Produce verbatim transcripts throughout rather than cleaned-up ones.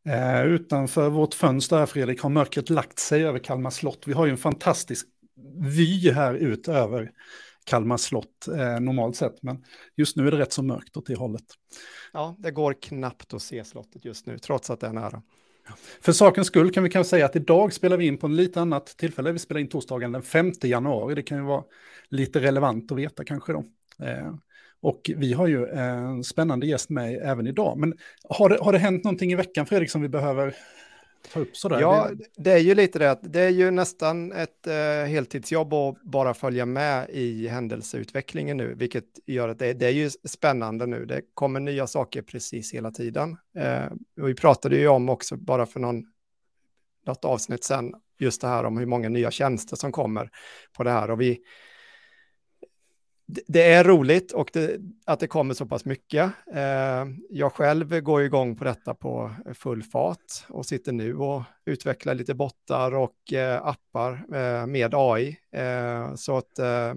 Eh, utanför vårt fönster här, Fredrik, har mörkret lagt sig över Kalmar slott. Vi har ju en fantastisk vy här ut över Kalmar slott eh, normalt sett, men just nu är det rätt så mörkt åt det hållet. Ja, det går knappt att se slottet just nu, trots att det är nära. För sakens skull kan vi kanske säga att idag spelar vi in på en lite annat tillfälle. Vi spelar in torsdagen den femte januari. Det kan ju vara lite relevant att veta kanske då. Eh, och vi har ju en spännande gäst med även idag. Men har det, har det hänt någonting i veckan, Fredrik, som vi behöver ta upp sådär? Ja, det är ju lite det. Det är ju nästan ett eh, heltidsjobb att bara följa med i händelseutvecklingen nu, vilket gör att det, det är ju spännande nu. Det kommer nya saker precis hela tiden. Eh, och vi pratade ju om också bara för någon, något avsnitt sedan, just det här om hur många nya tjänster som kommer på det här. Och vi Det är roligt och det, att det kommer så pass mycket. Eh, jag själv går igång på detta på full fart och sitter nu och utvecklar lite bottar och eh, appar eh, med A I. Eh, så att eh,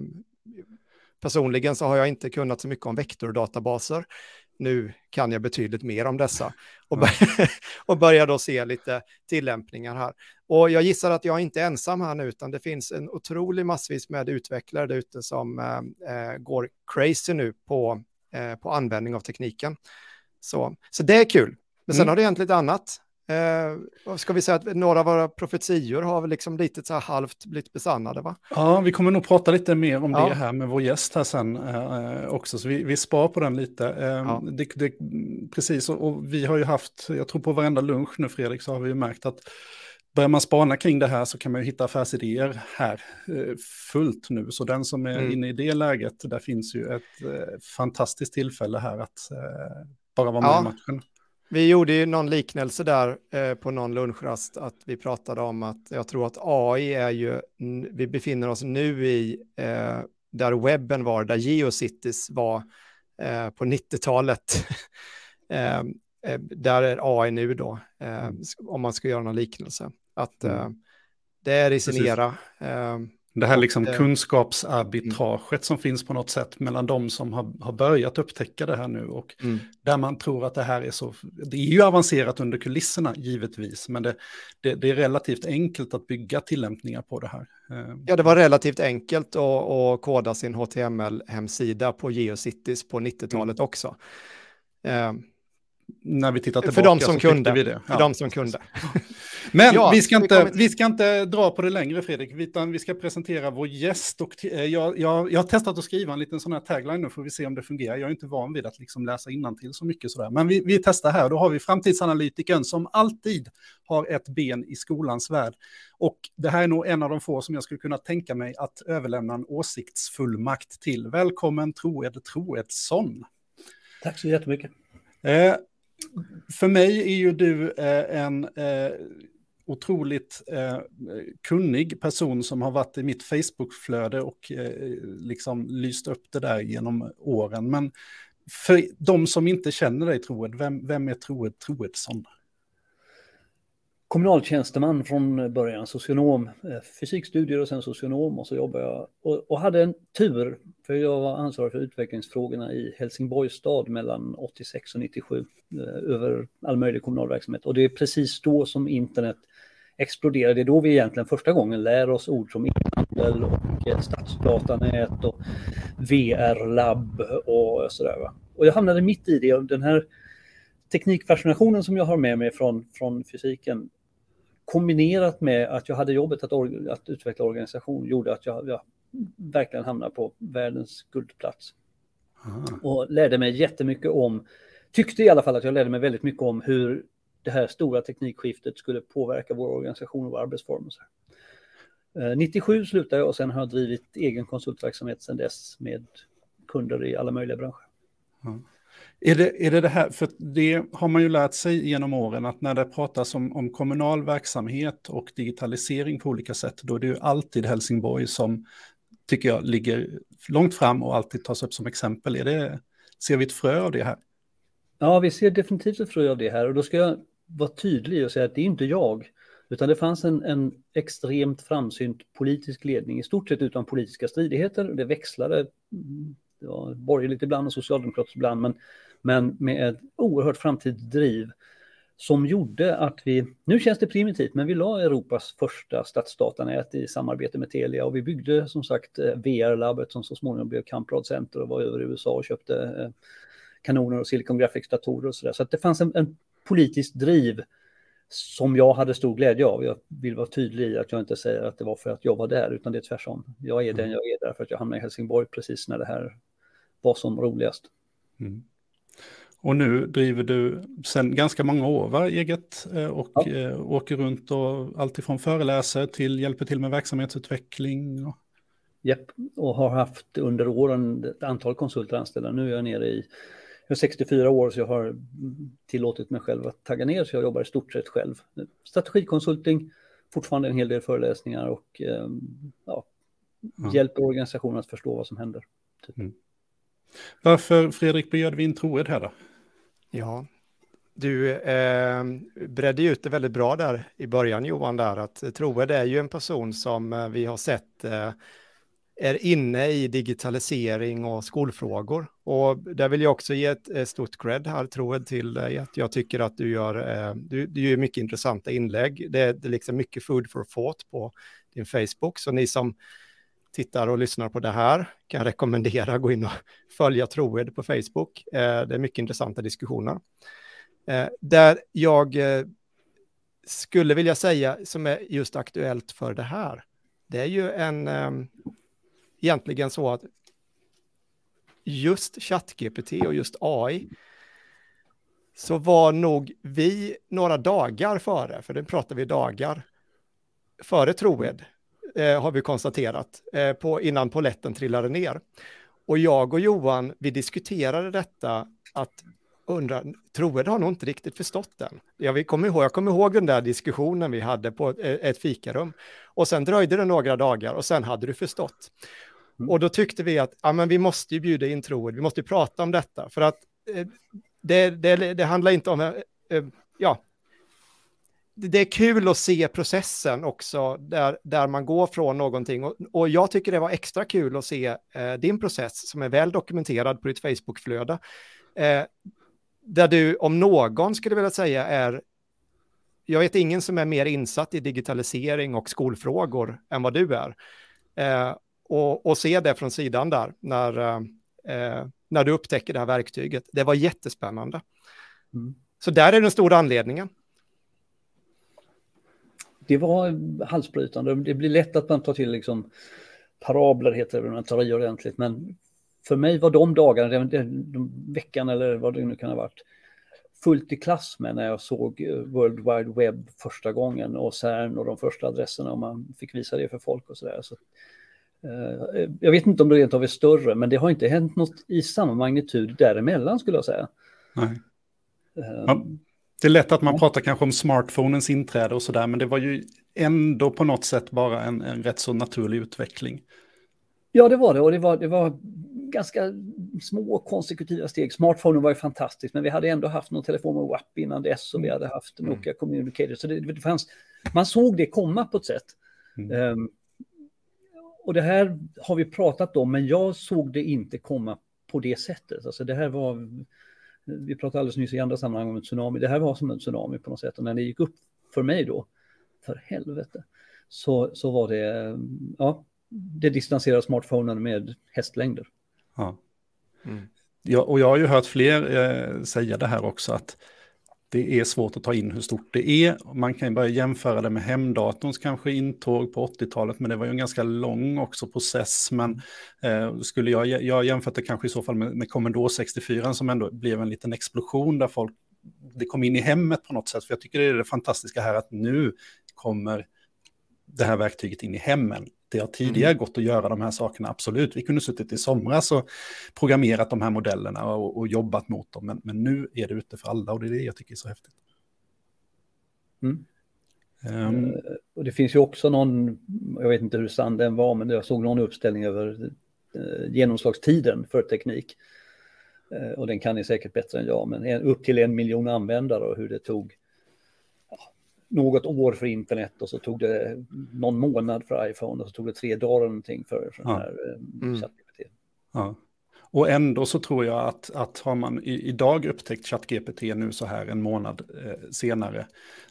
personligen så har jag inte kunnat så mycket om vektordatabaser. Nu kan jag betydligt mer om dessa och, bör- och börjar då se lite tillämpningar här. Och jag gissar att jag inte är ensam här nu, utan det finns en otrolig massvis med utvecklare där ute som eh, går crazy nu på, eh, på användning av tekniken. Så, så det är kul. Men sen Mm. har det hänt lite annat. Eh, ska vi säga att några av våra profetior har väl liksom lite så här halvt blivit besannade, va? Ja, vi kommer nog prata lite mer om Ja. det här med vår gäst här sen eh, också, så vi, vi spar på den lite. Eh, Ja. det, det, precis, och, och vi har ju haft, jag tror på varenda lunch nu, Fredrik, så har vi ju märkt att börjar man spana kring det här så kan man ju hitta affärsidéer här eh, fullt nu. Så den som är Mm. inne i det läget, där finns ju ett eh, fantastiskt tillfälle här att eh, bara vara med Ja. i matchen. Vi gjorde ju någon liknelse där eh, på någon lunchrast, att vi pratade om att jag tror att A I är ju, n- vi befinner oss nu i eh, där webben var, där GeoCities var eh, på nittiotalet. eh, eh, där är A I nu då, eh, Mm. om man ska göra någon liknelse. Att eh, Mm. det är i sin Precis. era. Eh, Det här och, liksom eh, kunskapsarbitraget som finns på något sätt mellan de som har, har börjat upptäcka det här nu och mm. där man tror att det här är så, det är ju avancerat under kulisserna givetvis, men det, det, det är relativt enkelt att bygga tillämpningar på det här. Eh, Ja, det var relativt enkelt att, att koda sin H T M L-hemsida på GeoCities på nittiotalet Mm. också. Eh, När vi tittar tillbaka för de som så tyckte kunde. vi det. För Ja, de som precis. kunde. Men Ja, vi, ska vi inte, kommer till- vi ska inte dra på det längre, Fredrik, utan vi ska presentera vår gäst. Och t- eh, jag, jag, jag har testat att skriva en liten sån här tagline nu, får vi se om det fungerar. Jag är inte van vid att liksom läsa innantill så mycket sådär. Men vi, vi testar här, då har vi framtidsanalytikern som alltid har ett ben i skolans värld. Och det här är nog en av de få som jag skulle kunna tänka mig att överlämna en åsiktsfullmakt till. Välkommen Troed Troedsson. Tack så jättemycket. Eh, för mig är ju du eh, en eh, otroligt eh, kunnig person som har varit i mitt Facebook-flöde och eh, liksom lyst upp det där genom åren. Men för de som inte känner dig, Troed, vem, vem är Troed Troedsson? Kommunaltjänsteman från början, socionom, fysikstudier och sen socionom, och så jobbade jag och, och hade en tur, för jag var ansvarig för utvecklingsfrågorna i Helsingborgs stad mellan åttiosex och nittiosju eh, över all möjlig kommunal verksamhet. Och det är precis då som internet exploderade. Det är då vi egentligen första gången lär oss ord som e-handel och eh, stadsdatanät och V R-labb och sådär, va? Och jag hamnade mitt i det, och den här teknikfascinationen som jag har med mig från, från fysiken, kombinerat med att jag hade jobbet att, or- att utveckla organisation, gjorde att jag, jag verkligen hamnade på världens guldplats. Aha. Och lärde mig jättemycket om, tyckte i alla fall att jag lärde mig väldigt mycket om hur det här stora teknikskiftet skulle påverka vår organisation och vår arbetsform. Och så här. Eh, nittiosju slutade jag, och sen har jag drivit egen konsultverksamhet sedan dess med kunder i alla möjliga branscher. Ja. Är det, är det det här, för det har man ju lärt sig genom åren, att när det pratas om, om kommunal verksamhet och digitalisering på olika sätt, då är det ju alltid Helsingborg som, tycker jag, ligger långt fram och alltid tas upp som exempel. Är det, ser vi ett frö av det här? Ja, vi ser definitivt ett frö av det här, och då ska jag vara tydlig och säga att det är inte jag, utan det fanns en, en extremt framsynt politisk ledning, i stort sett utan politiska stridigheter. Det växlade, det var borgerligt ibland och socialdemokratiskt ibland, men, men med ett oerhört framtidsdriv, som gjorde att vi, nu känns det primitivt, men vi la Europas första stadsdatanät i samarbete med Telia och vi byggde som sagt V R-labbet som så småningom blev Camprad Center och var över i U S A och köpte kanoner och Silicon Graphics-datorer och sådär. Så att det fanns en, en politisk driv som jag hade stor glädje av. Jag vill vara tydlig i att jag inte säger att det var för att jag var där, utan det är tvärtom. Jag är den jag är där för att jag hamnade i Helsingborg precis när det här var som roligast. Mm. Och nu driver du sedan ganska många år va, eget och ja. eh, åker runt och alltifrån föreläser till hjälper till med verksamhetsutveckling. Och... Japp, och har haft under åren ett antal konsulter anställda. Nu är jag nere i jag är sextiofyra år så jag har tillåtit mig själv att tagga ner så jag jobbar i stort sett själv. Strategikonsulting, fortfarande en hel del föreläsningar och eh, ja, ja. hjälper organisationen att förstå vad som händer. Typ. Mm. Varför, Fredrik, bjöd vi in Troed här då? Ja, du eh, bredde ut det väldigt bra där i början, Johan, där att Troed är ju en person som eh, vi har sett eh, är inne i digitalisering och skolfrågor. Och där vill jag också ge ett, ett stort cred här, Troed, till dig. Att jag tycker att du gör, eh, du, du gör mycket intressanta inlägg. Det, det är liksom mycket food for thought på din Facebook. Så ni som tittar och lyssnar på det här kan rekommendera att gå in och följa Troed på Facebook. Eh, det är mycket intressanta diskussioner. Eh, där jag eh, skulle vilja säga som är just aktuellt för det här. Det är ju en eh, egentligen så att just ChatGPT och just A I så var nog vi några dagar före, för det pratar vi dagar före Troed. Eh, har vi konstaterat, eh, på, innan poletten trillade ner. Och jag och Johan, vi diskuterade detta att undra, Troed har nog inte riktigt förstått den. Jag kommer ihåg, jag kommer ihåg den där diskussionen vi hade på ett, ett fikarum. Och sen dröjde det några dagar och sen hade du förstått. Mm. Och då tyckte vi att ja, men vi måste ju bjuda in Troed, vi måste ju prata om detta. För att eh, det, det, det handlar inte om, eh, ja, det är kul att se processen också där, där man går från någonting och, och jag tycker det var extra kul att se eh, din process som är väl dokumenterad på ditt Facebook-flöde eh, där du om någon skulle vilja säga är, jag vet ingen som är mer insatt i digitalisering och skolfrågor än vad du är eh, och, och se det från sidan där när, eh, när du upptäcker det här verktyget, det var jättespännande. Mm. Så där är den stora anledningen. Det var halsbrytande. Det blir lätt att man tar till liksom parabler heter det, man tar i ordentligt. Men för mig var de dagarna, den, den, den veckan eller vad det nu kan ha varit, fullt i klass med när jag såg World Wide Web första gången och CERN och de första adresserna och man fick visa det för folk och sådär. Så, eh, jag vet inte om det rent av är större, men det har inte hänt något i samma magnitud däremellan skulle jag säga. Nej. Eh, ja. Det är lätt att man pratar kanske om smartphonens inträde och sådär, men det var ju ändå på något sätt bara en, en rätt så naturlig utveckling. Ja, det var det. Och det var, det var ganska små konsekutiva steg. Smartphonen var ju fantastiskt, men vi hade ändå haft någon telefon med W A P innan dess och vi hade haft Nokia Communicator. Så det, det fanns, man såg det komma på ett sätt. Mm. Um, och det här har vi pratat om, men jag såg det inte komma på det sättet. Alltså det här var... Vi pratade alldeles nyss i andra sammanhang om en tsunami. Det här var som en tsunami på något sätt. Och när det gick upp för mig då, för helvete, så, så var det, ja, det distanserar smartphonen med hästlängder. Ja. Mm. Ja, och jag har ju hört fler eh, säga det här också, att det är svårt att ta in hur stort det är. Man kan ju börja jämföra det med hemdatorns kanske intåg på åttiotalet, men det var ju en ganska lång också process. Men eh, skulle jag, jag jämfört det kanske i så fall med, med Commodore sextiofyra som ändå blev en liten explosion där folk, det kom in i hemmet på något sätt. För jag tycker det är det fantastiska här att nu kommer det här verktyget in i hemmen. Det har tidigare mm. gått att göra de här sakerna, absolut. Vi kunde suttit i somras och programmerat de här modellerna och, och jobbat mot dem. Men, men nu är det ute för alla och det är det jag tycker är så häftigt. Mm. Um, uh, och det finns ju också någon, jag vet inte hur sann den var, men jag såg någon uppställning över uh, genomslagstiden för teknik. Uh, och den kan ni säkert bättre än jag, men en, upp till en miljon användare och hur det tog något år för internet och så tog det någon månad för iPhone och så tog det tre dagar någonting för, för ja. den här mm. ChatGPT. Ja. Och ändå så tror jag att, att har man i, idag upptäckt ChatGPT nu så här en månad eh, senare,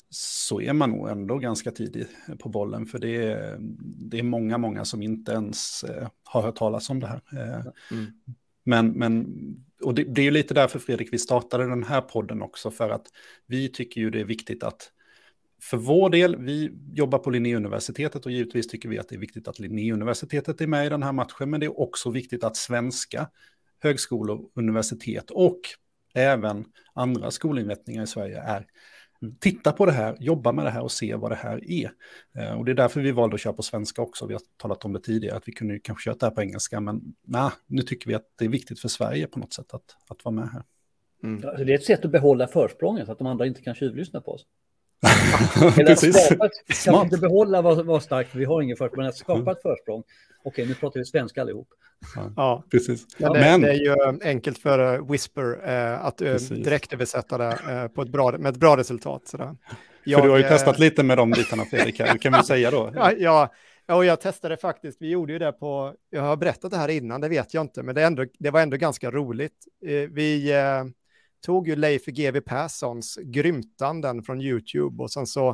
så är man nog ändå ganska tidig på bollen. För det är, det är många, många som inte ens eh, har hört talas om det här. Eh, mm. Men, men och det, det är ju lite därför, Fredrik, vi startade den här podden också. För att vi tycker ju det är viktigt att, för vår del, vi jobbar på Linnéuniversitetet och givetvis tycker vi att det är viktigt att Linnéuniversitetet är med i den här matchen. Men det är också viktigt att svenska högskolor, universitet och även andra skolinrättningar i Sverige är titta på det här, jobba med det här och se vad det här är. Eh, och det är därför vi valde att köra på svenska också. Vi har talat om det tidigare, att vi kunde kanske köra det här på engelska. Men nej, nu tycker vi att det är viktigt för Sverige på något sätt att, att vara med här. Mm. Alltså det är ett sätt att behålla försprånget så att de andra inte kan tjuvlyssna på oss. Eller att skapa ett, kan inte behålla vad, vad starkt, vi har ingen försprång, men att skapa ett försprång. Okej, nu pratar vi svenska allihop. Ja, ja, precis. Men det, men det är ju enkelt för uh, Whisper uh, att uh, direkt översätta det uh, på ett bra, med ett bra resultat. Sådär. Jag, för du har ju uh, testat lite med de bitarna, Fredrik, här. Kan vi säga då? ja, ja, och jag testade faktiskt, vi gjorde ju det på, jag har berättat det här innan, det vet jag inte, men det, ändå, det var ändå ganska roligt. Uh, vi uh, tog ju Leif G W Perssons Grymtanden från YouTube och sen så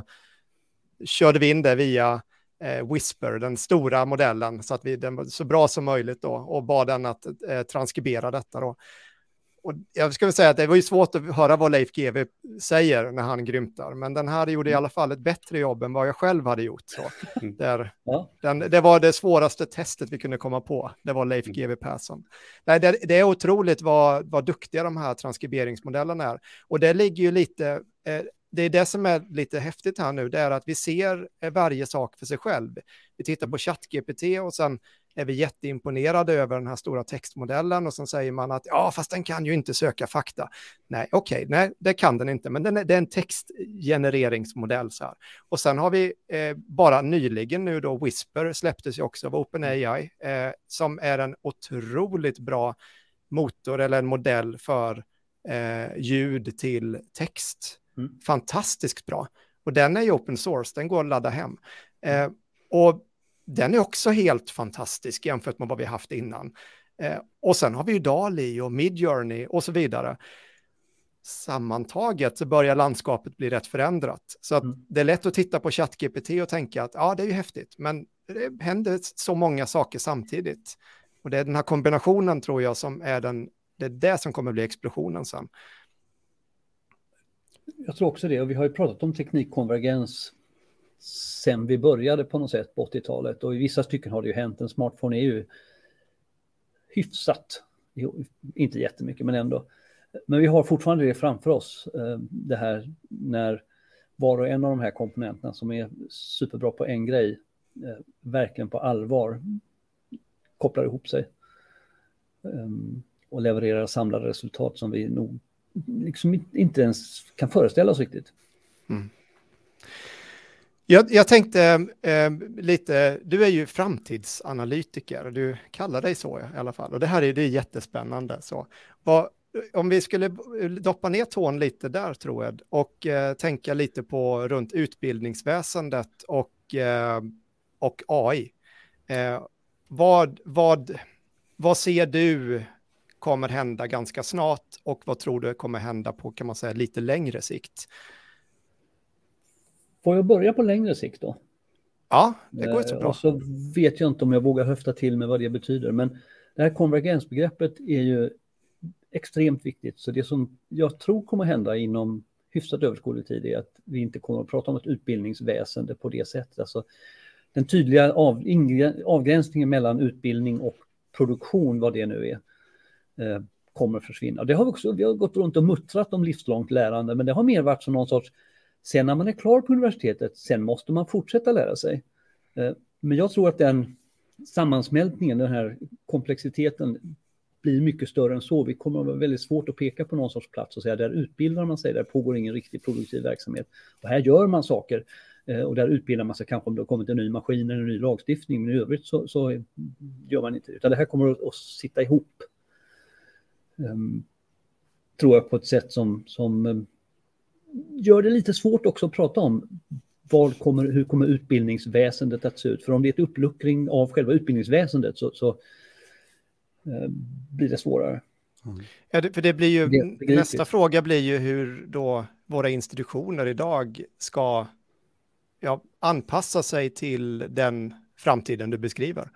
körde vi in det via Eh, Whisper, den stora modellen, så att vi den var så bra som möjligt då, och bad den att eh, transkribera detta då. Och jag ska väl säga att det var ju svårt att höra vad Leif G W säger när han grymtar, men den här gjorde i alla fall ett bättre jobb än vad jag själv hade gjort. Så. Där, ja. den, det var det svåraste testet vi kunde komma på, det var Leif G W Persson. Nej, det, det är otroligt vad, vad duktiga de här transkriberingsmodellerna är, och det ligger ju lite... Eh, Det är det som är lite häftigt här nu, det är att vi ser varje sak för sig själv. Vi tittar på ChatGPT och sen är vi jätteimponerade över den här stora textmodellen och sen säger man att ja, fast den kan ju inte söka fakta. Nej, okej, okay, nej, det kan den inte, men den är, det är en textgenereringsmodell så här. Och sen har vi eh, bara nyligen nu då, Whisper släpptes ju också av OpenAI eh, som är en otroligt bra motor eller en modell för eh, ljud till text. Mm. Fantastiskt bra. Och den är ju open source, den går att ladda hem. Eh, och den är också helt fantastisk jämfört med vad vi haft innan. Eh, och sen har vi ju DALL-E och Midjourney och så vidare. Sammantaget så börjar landskapet bli rätt förändrat. Så att mm. det är lätt att titta på ChatGPT och tänka att ja, det är ju häftigt. Men det händer så många saker samtidigt. Och det är den här kombinationen tror jag som är den, det är det som kommer bli explosionen sen. Jag tror också det, och vi har ju pratat om teknikkonvergens sen vi började på något sätt på åttiotalet, och i vissa stycken har det ju hänt. En smartphone är ju hyfsat, inte jättemycket men ändå. Men vi har fortfarande det framför oss, det här när var och en av de här komponenterna som är superbra på en grej verkligen på allvar kopplar ihop sig och levererar samlade resultat som vi nog liksom inte ens kan föreställa oss riktigt. Mm. Jag, jag tänkte eh, lite, du är ju framtidsanalytiker, du kallar dig så i alla fall, och det här är, det är jättespännande. Så. Vad, om vi skulle doppa ner tån lite där tror jag, och eh, tänka lite på runt utbildningsväsendet och, eh, och A I. Eh, vad, vad, vad ser du kommer hända ganska snart och vad tror du kommer hända på, kan man säga, lite längre sikt? Får jag börja på längre sikt då? Ja, det går så bra. Och så vet jag inte om jag vågar höfta till med vad det betyder, men det här konvergensbegreppet är ju extremt viktigt. Så det som jag tror kommer hända inom hyfsat överskådlig tid är att vi inte kommer att prata om ett utbildningsväsende på det sättet. Alltså den tydliga av, avgränsningen mellan utbildning och produktion, vad det nu är, eh, kommer att försvinna. Det har vi också, vi har gått runt och muttrat om livslångt lärande, men det har mer varit som någon sorts, sen när man är klar på universitetet, sen måste man fortsätta lära sig. Eh, men jag tror att den sammansmältningen, den här komplexiteten blir mycket större än så. Vi kommer att vara väldigt svårt att peka på någon sorts plats och säga där utbildar man sig, där pågår ingen riktigt produktiv verksamhet. Och här gör man saker eh, och där utbildar man sig kanske om det har kommit en ny maskin eller en ny lagstiftning, men i övrigt så, så gör man inte det. Utan det här kommer att, att sitta ihop. Um, tror jag på ett sätt som, som um, gör det lite svårt också att prata om vad kommer, hur kommer utbildningsväsendet att se ut. För om det är ett uppluckring av själva utbildningsväsendet så, så eh, blir det svårare. Mm. Ja, det, för det blir ju, det, det nästa fråga blir ju hur då våra institutioner idag ska ja, anpassa sig till den framtiden du beskriver.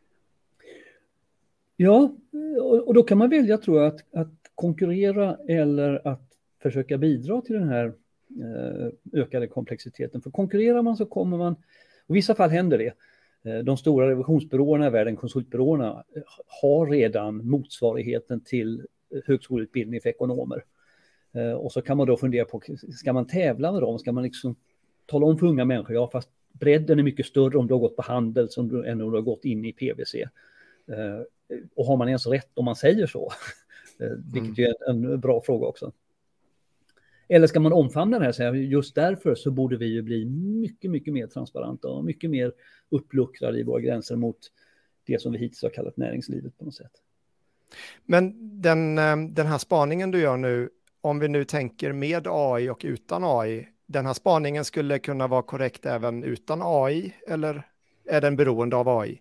Ja, och då kan man välja, tror jag, att, att konkurrera eller att försöka bidra till den här eh, ökade komplexiteten. För konkurrerar man så kommer man, och i vissa fall händer det. Eh, de stora revisionsbyråerna i världen, konsultbyråerna, har redan motsvarigheten till högskoleutbildning för ekonomer. Eh, och så kan man då fundera på, ska man tävla med dem? Ska man liksom tala om för unga människor, ja fast bredden är mycket större om du har gått på handel som du, än om du har gått in i P V C. Eh, och har man ens rätt om man säger så? eh, vilket mm. är en, en bra fråga också. Eller ska man omfamna det här och säga, just därför så borde vi ju bli mycket, mycket mer transparenta och mycket mer uppluckrade i våra gränser mot det som vi hittills har kallat näringslivet på något sätt. Men den, den här spaningen du gör nu, om vi nu tänker med A I och utan A I, den här spaningen skulle kunna vara korrekt även utan A I, eller är den beroende av A I?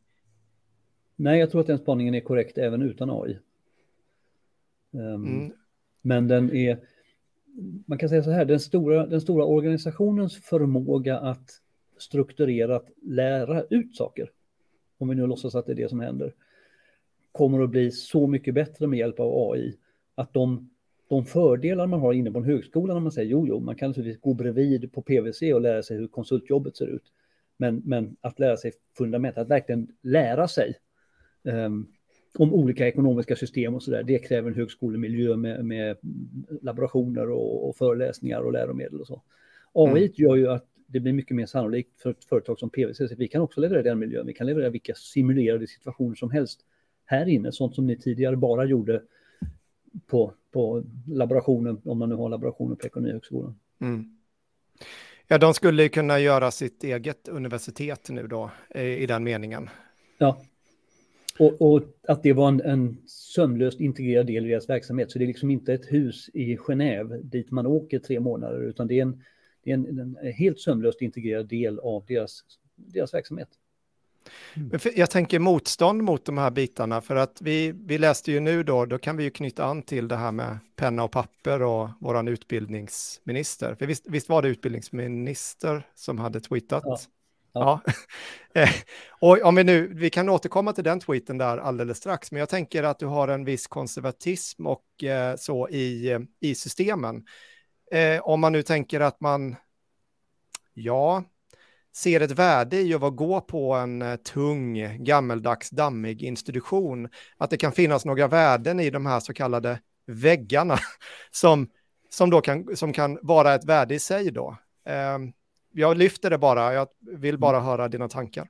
Nej, jag tror att den spaningen är korrekt även utan A I. Um, mm. Men den är, man kan säga så här, den stora, den stora organisationens förmåga att strukturerat lära ut saker, om vi nu låtsas att det är det som händer, kommer att bli så mycket bättre med hjälp av A I, att de, de fördelar man har inne på en högskola, när man säger jo, jo, man kan naturligtvis gå bredvid på P V C och lära sig hur konsultjobbet ser ut, men, men att lära sig fundament, att verkligen lära sig um, om olika ekonomiska system och sådär, det kräver en högskolemiljö med, med laborationer och, och föreläsningar och läromedel och så. A I mm. gör ju att det blir mycket mer sannolikt för ett företag som P V C, så vi kan också leverera den miljön, vi kan leverera vilka simulerade situationer som helst här inne, sånt som ni tidigare bara gjorde på, på laborationen, om man nu har laborationer på Ekonomihögskolan. Mm. Ja, de skulle kunna göra sitt eget universitet nu då, i den meningen. Ja, och, och att det var en, en sömlöst integrerad del i deras verksamhet, så det är liksom inte ett hus i Genève dit man åker tre månader, utan det är en, det är en, en helt sömlöst integrerad del av deras, deras verksamhet. Mm. Jag tänker motstånd mot de här bitarna, för att vi, vi läste ju nu då, då kan vi ju knyta an till det här med penna och papper och våran utbildningsminister. För visst, visst var det utbildningsminister som hade tweetat? Ja. Ja. ja. Och om vi nu, vi kan återkomma till den tweeten där alldeles strax, men jag tänker att du har en viss konservatism och eh, så i, i systemen. Eh, om man nu tänker att man, ja, ser ett värde i att gå på en uh, tung, gammeldags, dammig institution, att det kan finnas några värden i de här så kallade väggarna som, som, då kan, som kan vara ett värde i sig då. Uh, jag lyfter det bara, jag vill bara höra dina tankar.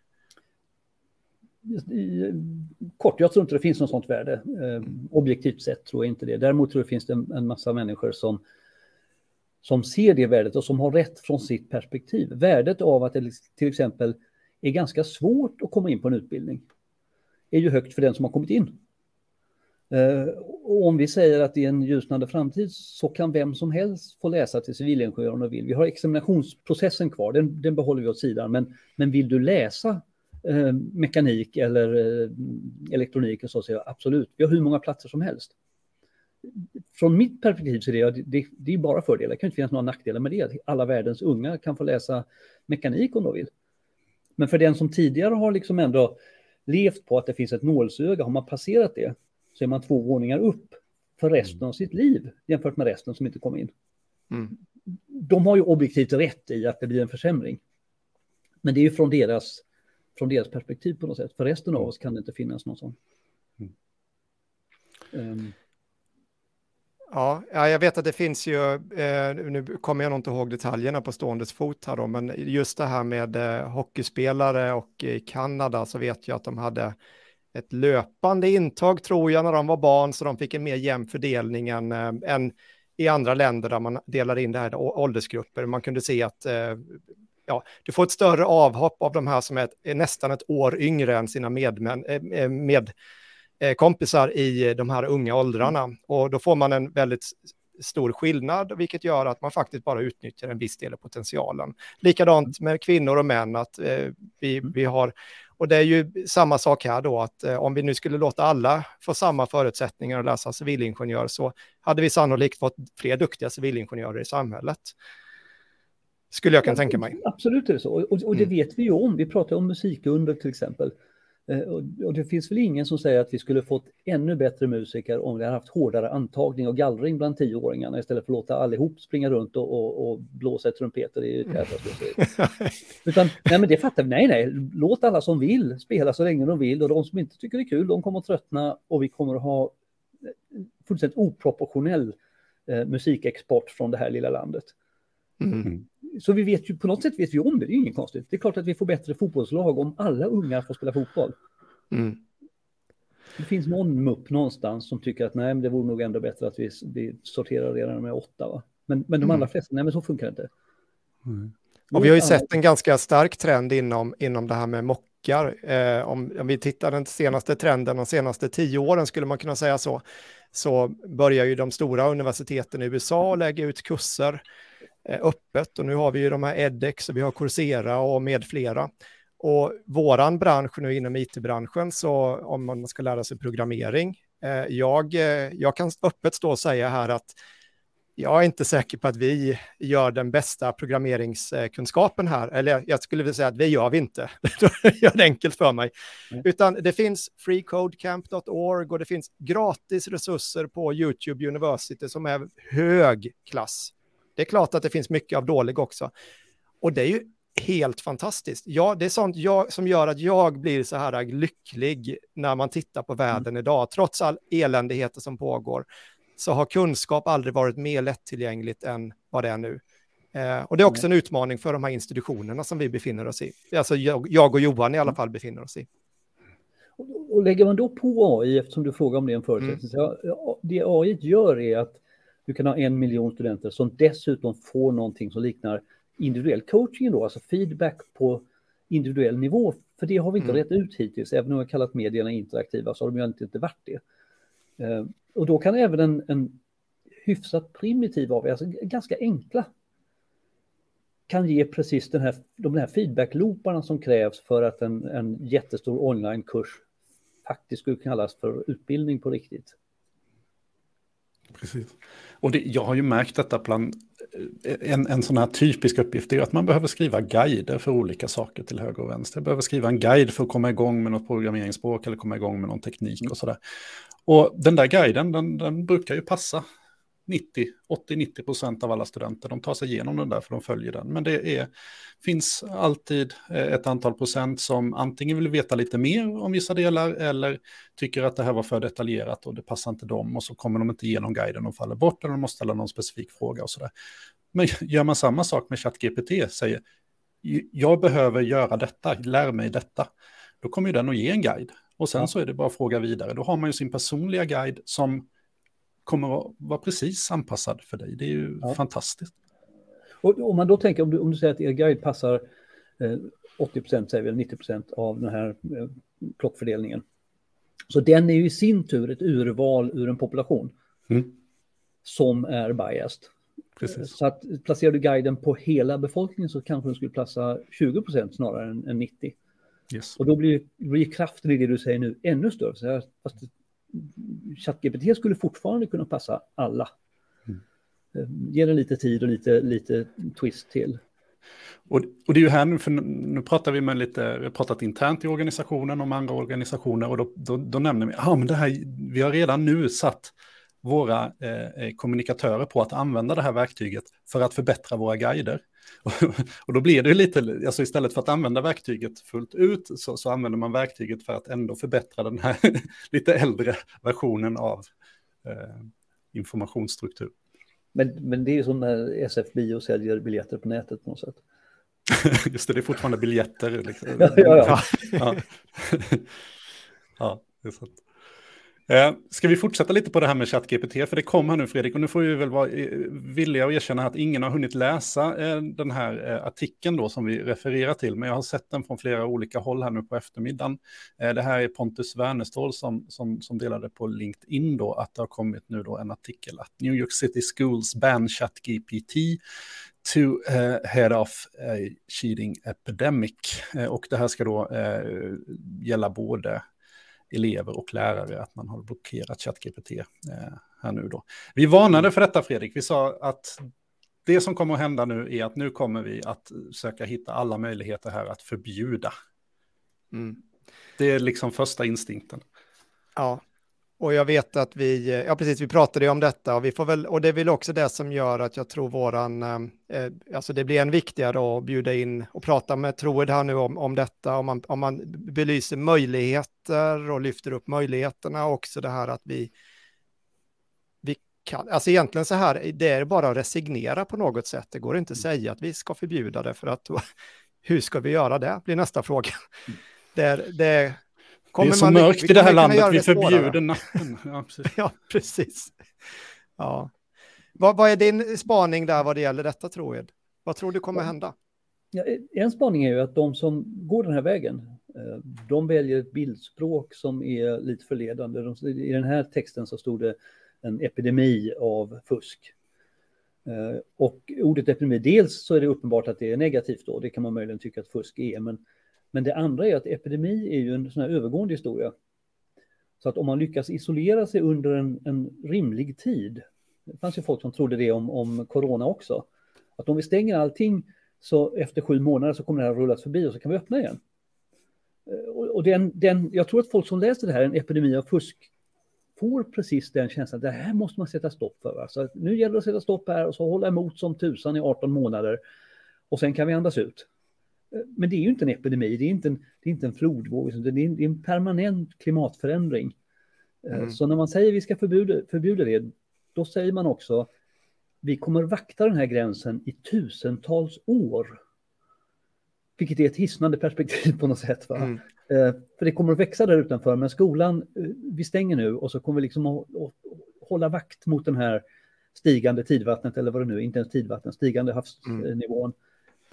I, kort, jag tror inte det finns något sånt värde. Uh, objektivt sett tror jag inte det. Däremot tror jag det finns en, en massa människor som som ser det värdet och som har rätt från sitt perspektiv. Värdet av att det till exempel är ganska svårt att komma in på en utbildning är ju högt för den som har kommit in. Uh, och om vi säger att i en ljusnande framtid så kan vem som helst få läsa till civilingenjör om de vill. Vi har examinationsprocessen kvar, den, den behåller vi åt sidan. Men, men vill du läsa uh, mekanik eller uh, elektronik och så säger jag absolut. Vi har hur många platser som helst. Från mitt perspektiv så är det, det, det är bara fördelar. Det kan inte finnas några nackdelar med det. Alla världens unga kan få läsa mekanik om de vill. Men för den som tidigare har liksom ändå levt på att det finns ett nålsöga, har man passerat det så är man två våningar upp för resten av sitt liv jämfört med resten som inte kom in. Mm. De har ju objektivt rätt i att det blir en försämring. Men det är ju från deras, från deras perspektiv på något sätt. För resten av oss kan det inte finnas någon sån. Mm. Um, Ja, jag vet att det finns ju, eh, nu kommer jag nog inte ihåg detaljerna på ståendes fot här då, men just det här med eh, hockeyspelare och i Kanada så vet jag att de hade ett löpande intag tror jag när de var barn, så de fick en mer jämn fördelning än, eh, än i andra länder där man delar in det här i åldersgrupper. Man kunde se att eh, ja, du får ett större avhopp av de här som är, ett, är nästan ett år yngre än sina medmän, eh, med kompisar i de här unga åldrarna. Och då får man en väldigt stor skillnad, vilket gör att man faktiskt bara utnyttjar en viss del av potentialen. Likadant med kvinnor och män, att eh, vi, vi har Och det är ju samma sak här då, att eh, om vi nu skulle låta alla få samma förutsättningar att läsa civilingenjör, så hade vi sannolikt fått fler duktiga civilingenjörer i samhället. Skulle jag kunna tänka mig. Absolut är det så. Och, och det mm. vet vi ju om. Vi pratar om musikunder till exempel. Eh, och, och det finns väl ingen som säger att vi skulle fått ännu bättre musiker om vi hade haft hårdare antagning och gallring bland tioåringarna istället för att låta allihop springa runt och, och, och blåsa i trumpeter i tätorter. Utan, nej men det fattar vi. Nej, nej. Låt alla som vill spela så länge de vill, och de som inte tycker det är kul, de kommer att tröttna, och vi kommer att ha fullständigt oproportionell eh, musikexport från det här lilla landet. Mm. Så vi vet ju, på något sätt vet vi om det, det är ju inget konstigt. Det är klart att vi får bättre fotbollslag om alla unga får spela fotboll. Mm. Det finns någon mupp någonstans som tycker att nej, men det vore nog ändå bättre att vi, vi sorterar redan med åtta. Va? Men, men de mm. allra flesta, nej men så funkar det inte. Mm. Och vi har ju sett en ganska stark trend inom, inom det här med mockar. Eh, om, om vi tittar den senaste trenden, de senaste tio åren skulle man kunna säga så, så börjar ju de stora universiteten i U S A lägga ut kurser öppet, och nu har vi ju de här edX och vi har Coursera och med flera. Och våran bransch nu inom I T-branschen, så om man ska lära sig programmering, eh, jag, jag kan öppet stå och säga här att jag är inte säker på att vi gör den bästa programmeringskunskapen här, eller jag skulle vilja säga att vi gör vi inte. Det gör det enkelt för mig. Mm. Utan det finns free code camp dot org och det finns gratis resurser på YouTube University som är hög klass. Det är klart att det finns mycket av dålig också. Och det är ju helt fantastiskt. Ja, det är sånt jag, som gör att jag blir så här lycklig när man tittar på världen mm. idag. Trots all eländigheter som pågår, så har kunskap aldrig varit mer lättillgängligt än vad det är nu. Eh, och det är också en utmaning för de här institutionerna som vi befinner oss i. Alltså jag, jag och Johan i alla fall befinner oss i. Och, och lägger man då på A I, eftersom du frågar om det är en förutsättning, mm. så det A I gör är att du kan ha en miljon studenter som dessutom får någonting som liknar individuell coaching då, alltså feedback på individuell nivå. För det har vi inte mm. rätt ut hittills. Även om vi har kallat medierna interaktiva så har de ju inte, inte varit det. Uh, och då kan även en, en hyfsat primitiv av, alltså ganska enkla, kan ge precis den här, de här feedback-looparna som krävs för att en, en jättestor online-kurs faktiskt skulle kallas för utbildning på riktigt. Precis. Och det, jag har ju märkt detta bland en, en sån här typisk uppgift är att man behöver skriva guider för olika saker till höger och vänster. Jag behöver skriva en guide för att komma igång med något programmeringsspråk eller komma igång med någon teknik och sådär. Och den där guiden, den, den brukar ju passa nittio, åttio till nittio procent av alla studenter. De tar sig igenom den där för de följer den. Men det är, finns alltid ett antal procent som antingen vill veta lite mer om vissa delar eller tycker att det här var för detaljerat och det passar inte dem och så kommer de inte igenom guiden och faller bort eller de måste ställa någon specifik fråga och sådär. Men gör man samma sak med ChatGPT, säger jag behöver göra detta, lär mig detta, då kommer ju den att ge en guide. Och sen så är det bara att fråga vidare. Då har man ju sin personliga guide som kommer att vara precis anpassad för dig. Det är ju ja. fantastiskt. Och om man då tänker, om du, om du säger att er guide passar eh, åttio procent, säger vi, nittio procent av den här eh, plockfördelningen. Så den är ju i sin tur ett urval ur en population mm. som är biased. Precis. Så att placerar du guiden på hela befolkningen så kanske den skulle plassa tjugo procent snarare än, än nittio. Yes. Och då blir, blir kraften i det du säger nu ännu större. Så här, fast ChatGPT skulle fortfarande kunna passa alla. Mm. Ge det lite tid och lite, lite twist till. Och, och det är ju här nu, för nu pratar vi med lite, vi har pratat internt i organisationen om andra organisationer och då, då, då nämner vi, ja men det här, vi har redan nu satt våra eh, kommunikatörer på att använda det här verktyget för att förbättra våra guider. Och, och då blir det ju lite, alltså istället för att använda verktyget fullt ut så, så använder man verktyget för att ändå förbättra den här lite äldre versionen av eh, informationsstruktur. Men, men det är ju som när S F Bio säljer biljetter på nätet på något sätt. Just det, det är fortfarande biljetter. Liksom. ja, ja, ja. ja. ja, det är sant. Eh, ska vi fortsätta lite på det här med ChatGPT? För det kom här nu, Fredrik, och nu får vi väl vara eh, villiga att erkänna att ingen har hunnit läsa eh, den här eh, artikeln då som vi refererar till. Men jag har sett den från flera olika håll här nu på eftermiddagen. Eh, det här är Pontus Wernestål som, som, som delade på LinkedIn då att det har kommit nu då en artikel att New York City Schools ban ChatGPT to uh, head off a cheating epidemic. Uh, och det här ska då uh, gälla både elever och lärare, att man har blockerat ChatGPT uh, här nu då. Vi varnade för detta, Fredrik. Vi sa att det som kommer att hända nu är att nu kommer vi att söka hitta alla möjligheter här att förbjuda. Mm. Det är liksom första instinkten. Ja. Och jag vet att vi, ja precis, vi pratade ju om detta och vi får väl, och det är väl också det som gör att jag tror våran, eh, alltså det blir en viktigare att bjuda in och prata med Troed här nu om, om detta, om man, om man belyser möjligheter och lyfter upp möjligheterna, också det här att vi, vi kan, alltså egentligen så här, det är bara att resignera på något sätt, det går inte att säga att vi ska förbjuda det, för att hur ska vi göra det, blir nästa fråga. Det, det Kommer det är så man, mörkt vi, vi i det här landet, vi förbjuder natten. Ja, precis. Ja, precis. Ja. Vad, vad är din spaning där vad det gäller detta, Troed? Vad tror du kommer hända? Ja, en spaning är ju att de som går den här vägen, de väljer ett bildspråk som är lite förledande. De, i den här texten så stod det en epidemi av fusk. Och ordet epidemi, dels så är det uppenbart att det är negativt då, det kan man möjligen tycka att fusk är, men Men det andra är att epidemi är ju en sån här övergående historia. Så att om man lyckas isolera sig under en, en rimlig tid, det fanns ju folk som trodde det om, om corona också, att om vi stänger allting så efter sju månader så kommer det här rullas förbi och så kan vi öppna igen. Och, och den, den, jag tror att folk som läser det här, en epidemi av fusk, får precis den känslan att det här måste man sätta stopp för. Så att nu gäller det att sätta stopp här och så hålla emot som tusan i arton månader och sen kan vi andas ut. Men det är ju inte en epidemi, det är inte en, det är inte en flodvåg, det är en, det är en permanent klimatförändring. Mm. Så när man säger att vi ska förbjuda, förbjuda det, då säger man också vi kommer vakta den här gränsen i tusentals år. Vilket är ett hisnande perspektiv på något sätt. Va? Mm. För det kommer att växa där utanför, men skolan, vi stänger nu och så kommer vi liksom att, att hålla vakt mot den här stigande tidvattnet, eller vad det nu är, inte ens tidvattnet, stigande havsnivån. Mm.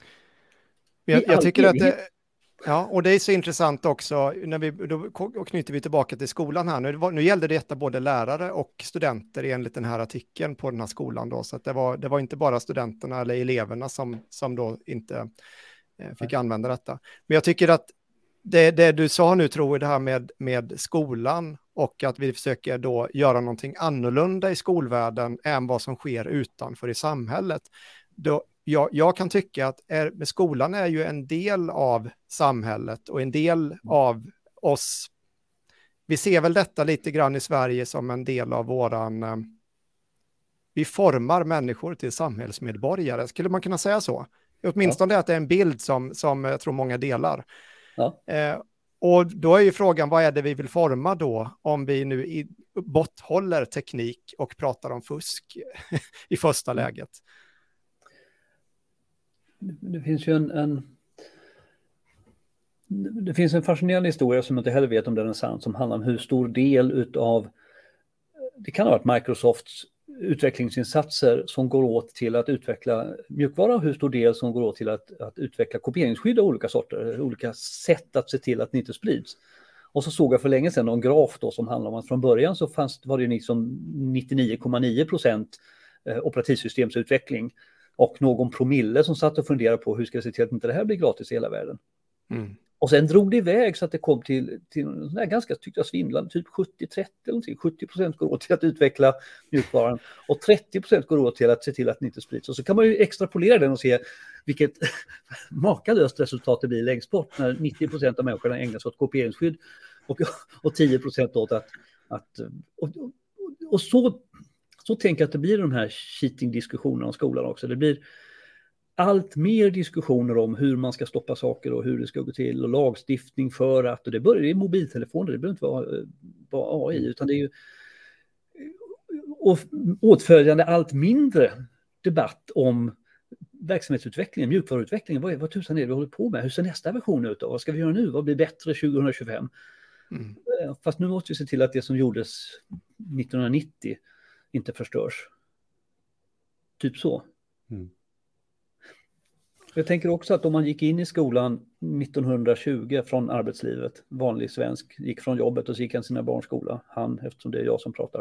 Jag, jag tycker att det, ja, och det är så intressant också, när vi, då knyter vi tillbaka till skolan här. Nu, nu gällde detta både lärare och studenter enligt den här artikeln på den här skolan då, så att det var, det var inte bara studenterna eller eleverna som, som då inte eh, fick Nej. använda detta. Men jag tycker att det, det du sa nu, tror jag, det här med, med skolan och att vi försöker då göra någonting annorlunda i skolvärlden än vad som sker utanför i samhället. Då Jag, jag kan tycka att är, skolan är ju en del av samhället och en del av oss. Vi ser väl detta lite grann i Sverige som en del av våran... Eh, vi formar människor till samhällsmedborgare, skulle man kunna säga så? Åtminstone ja. Att det är en bild som, som jag tror många delar. Ja. Eh, och då är ju frågan, vad är det vi vill forma då? Om vi nu i, borthåller teknik och pratar om fusk i första mm. läget. Det finns ju en, en det finns en fascinerande historia som jag inte heller vet om den är sann, som handlar om hur stor del utav, det kan ha varit Microsofts utvecklingsinsatser som går åt till att utveckla mjukvara och hur stor del som går åt till att, att utveckla kopieringsskydd av olika sorter, olika sätt att se till att det inte sprids. Och så såg jag för länge sedan en graf då som handlar om att från början så fanns, var det liksom nittionio komma nio procent operativsystemsutveckling och någon promille som satt och funderade på hur ska jag se till att inte det här blir gratis i hela världen. Mm. Och sen drog det iväg så att det kom till, till sån här ganska, tyckte jag, svindlande, typ sjuttio trettio eller någonting. sjuttio procent går åt till att utveckla mjukvaran och trettio procent går åt till att se till att den inte sprids. Och så kan man ju extrapolera den och se vilket makalöst resultat det blir längst bort när nittio procent av människorna ägnar sig åt kopieringsskydd och, och tio procent åt att... att och, och, och så, så tänker jag att det blir de här cheating-diskussionerna om skolan också. Det blir allt mer diskussioner om hur man ska stoppa saker och hur det ska gå till och lagstiftning för att, och det börjar i mobiltelefoner, det behöver inte vara, vara A I, utan det är ju och åtföljande allt mindre debatt om verksamhetsutvecklingen, mjukvaruutvecklingen. Vad, vad tusan är det vi håller på med? Hur ser nästa version ut då? Vad ska vi göra nu? Vad blir bättre tjugo tjugofem? Mm. Fast nu måste vi se till att det som gjordes nittonhundranittio inte förstörs. Typ så. Mm. Jag tänker också att om man gick in i skolan nittonhundratjugo från arbetslivet, vanlig svensk, gick från jobbet och så gick han sina barns skola, han, eftersom det är jag som pratar.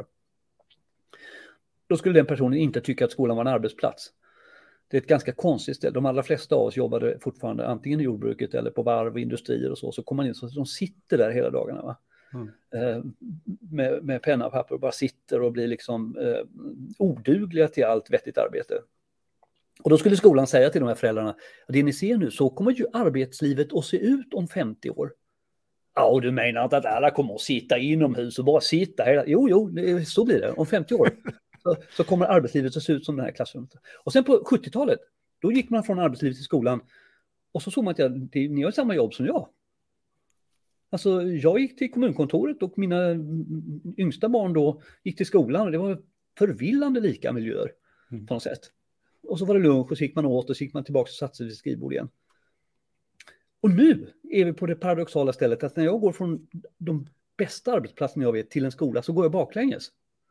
Då skulle den personen inte tycka att skolan var en arbetsplats. Det är ett ganska konstigt ställe. De allra flesta av oss jobbade fortfarande antingen i jordbruket eller på varv, industrier och så. Så kommer man in så de sitter där hela dagarna, va? Mm. Eh, med, med penna och papper och bara sitter och blir liksom eh, odugliga till allt vettigt arbete. Och då skulle skolan säga till de här föräldrarna, det ni ser nu, så kommer ju arbetslivet att se ut om femtio år. Ja, och du menar inte att alla kommer att sitta inomhus och bara sitta hela... Jo, jo, det, så blir det. Om femtio år så, så kommer arbetslivet att se ut som det här klassrummet. Och sen på sjuttiotalet, då gick man från arbetslivet till skolan och så såg man att ja, det, ni har samma jobb som jag. Alltså, jag gick till kommunkontoret och mina yngsta barn då gick till skolan och det var förvillande lika miljöer på något sätt. Och så var det lunch och så gick man åt och så gick man tillbaka och satte sig vid skrivbord igen. Och nu är vi på det paradoxala stället att när jag går från de bästa arbetsplatserna jag vet till en skola så går jag baklänges.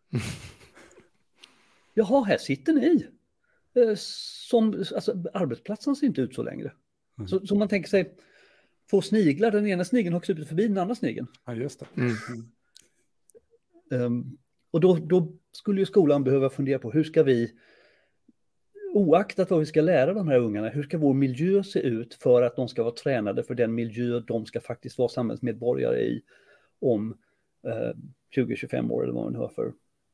Jaha, här sitter ni. Som, alltså, arbetsplatsen ser inte ut så längre. Mm. Så, så man tänker sig, få sniglar, den ena snigeln har klippt förbi den andra snigeln. Ja, just det. Mm. Um, och då, då skulle ju skolan behöva fundera på hur ska vi, oaktat vad vi ska lära de här ungarna, hur ska vår miljö se ut för att de ska vara tränade för den miljö de ska faktiskt vara samhällsmedborgare i om eh, tjugo till tjugofem år eller vad man hör för.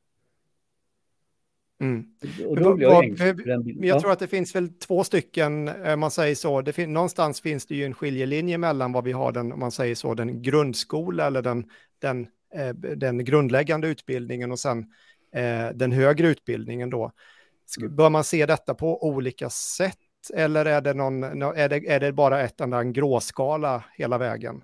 Mm. Och då blir jag jag, jag ja. tror att det finns väl två stycken, om man säger så. Det fin- någonstans finns det ju en skiljelinje mellan vad vi har den, om man säger så, den grundskola eller den, den, eh, den grundläggande utbildningen och sen eh, den högre utbildningen då. Bör man se detta på olika sätt eller är det, någon, är det, är det bara ett enda en gråskala hela vägen?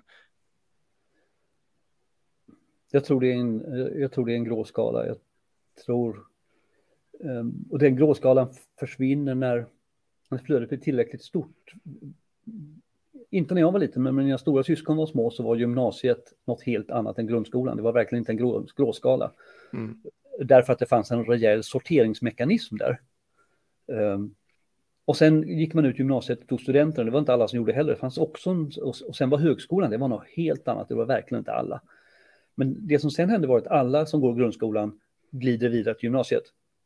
Jag tror det är en, jag tror det är en gråskala. Jag tror, um, och den gråskalan försvinner när, när flödet blir tillräckligt stort. Inte när jag var liten, men när mina stora syskon var små så var gymnasiet något helt annat än grundskolan. Det var verkligen inte en grå, gråskala. Mm. Därför att det fanns en rejäl sorteringsmekanism där. Um, och sen gick man ut gymnasiet och tog studenter. Det var inte alla som gjorde heller. Det fanns också en, och, och sen var högskolan, det var något helt annat. Det var verkligen inte alla. Men det som sen hände var att alla som går grundskolan glider vidare till gymnasiet.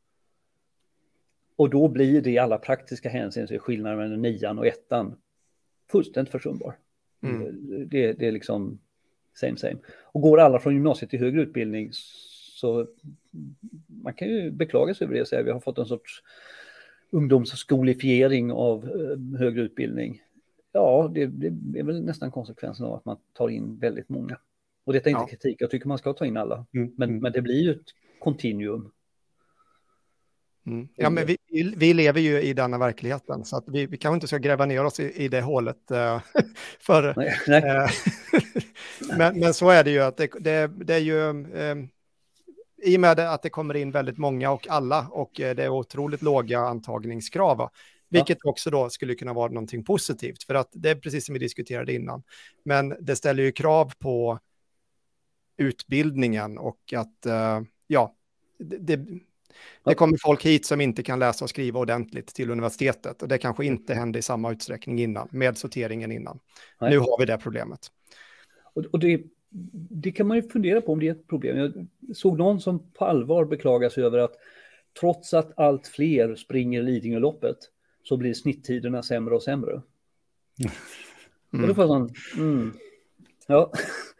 Och då blir det i alla praktiska hänsyn skillnaden mellan nian och ettan fullständigt försumbar. Mm. Det, det är liksom same same. Och går alla från gymnasiet till högre utbildning så man kan ju beklaga sig över det och säga vi har fått en sorts ungdomsskolifiering av eh, högre utbildning. Ja, det, det är väl nästan konsekvensen av att man tar in väldigt många. Och detta är inte ja. kritik, jag tycker man ska ta in alla. Mm. Men, men det blir ju ett kontinuum. Mm. Ja, men vi, vi lever ju i denna verkligheten så att vi, vi kanske inte ska gräva ner oss i, i det hålet. Uh, för, nej, nej. Uh, men, men så är det ju att det, det, det är ju um, i och med att det kommer in väldigt många och alla och det är otroligt låga antagningskrav. Va? Vilket ja. också då skulle kunna vara någonting positivt för att det är precis som vi diskuterade innan. Men det ställer ju krav på utbildningen och att uh, ja, det, det, det kommer folk hit som inte kan läsa och skriva ordentligt till universitetet och det kanske inte hände i samma utsträckning innan med sorteringen innan. Nej. Nu har vi det problemet. Och, och det, det kan man ju fundera på om det är ett problem. Jag såg någon som på allvar beklagar sig över att trots att allt fler springer Lidingöloppet så blir snitttiderna sämre och sämre. Mm. Och då får jag sån, mm, ja.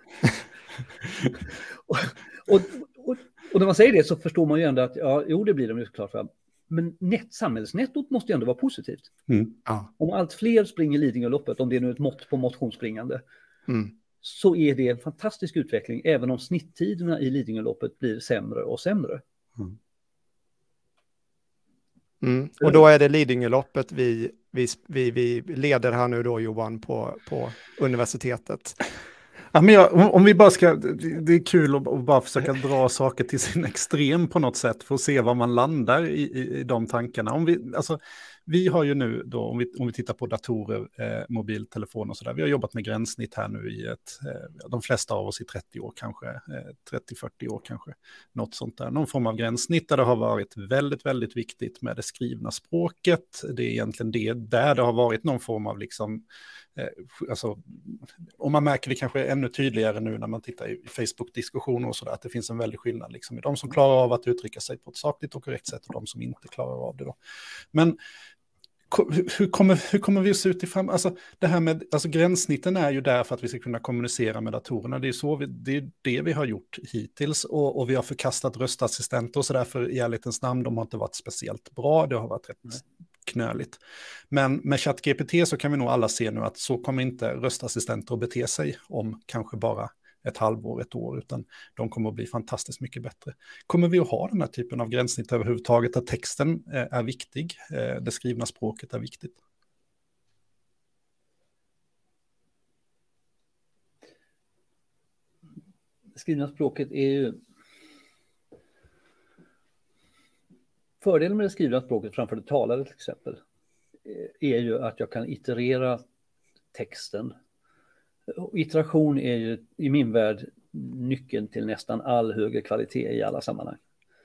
och, och, och, och när man säger det så förstår man ju ändå att ja, jo det blir de ju såklart. Men net, samhällsnettot måste ju ändå vara positivt. Mm. Ja. Om allt fler springer Lidingöloppet, om det är nu ett mått på motionsspringande, mm. så är det en fantastisk utveckling även om snitttiderna i Lidingöloppet blir sämre och sämre. Mm. Mm. Och då är det Lidingöloppet vi, vi, vi, vi leder här nu då Johan på, på universitetet. Ja, men jag, om, om vi bara ska, det är kul att, att bara försöka dra saker till sin extrem på något sätt för att se var man landar i, i, i de tankarna. Om vi, alltså, vi har ju nu då, om vi, om vi tittar på datorer, eh, mobiltelefon och sådär, vi har jobbat med gränssnitt här nu i ett, eh, de flesta av oss i trettio år kanske, eh, trettio till fyrtio år kanske, något sånt där, någon form av gränssnitt där det har varit väldigt, väldigt viktigt med det skrivna språket. Det är egentligen det, där det har varit någon form av liksom, eh, alltså, och man märker det kanske ännu tydligare nu när man tittar i Facebook-diskussioner och sådär, att det finns en väldig skillnad liksom i de som klarar av att uttrycka sig på ett sakligt och korrekt sätt och de som inte klarar av det då. Men hur kommer, hur kommer vi se ut i fram? Alltså det här med, alltså gränssnitten är ju där för att vi ska kunna kommunicera med datorerna. Det är så vi, det är det vi har gjort hittills och, och vi har förkastat röstassistenter och sådär för i ärlighetens namn, de har inte varit speciellt bra, det har varit rätt mm. knöligt. Men med ChatGPT så kan vi nog alla se nu att så kommer inte röstassistenter att bete sig om kanske bara ett halvår, ett år, utan de kommer att bli fantastiskt mycket bättre. Kommer vi att ha den här typen av gränssnitt överhuvudtaget, att texten är viktig, det skrivna språket är viktigt? Det skrivna språket är ju... Fördelen med det skrivna språket framför det talade till exempel är ju att jag kan iterera texten. Iteration är ju i min värld nyckeln till nästan all högre kvalitet i alla sammanhang.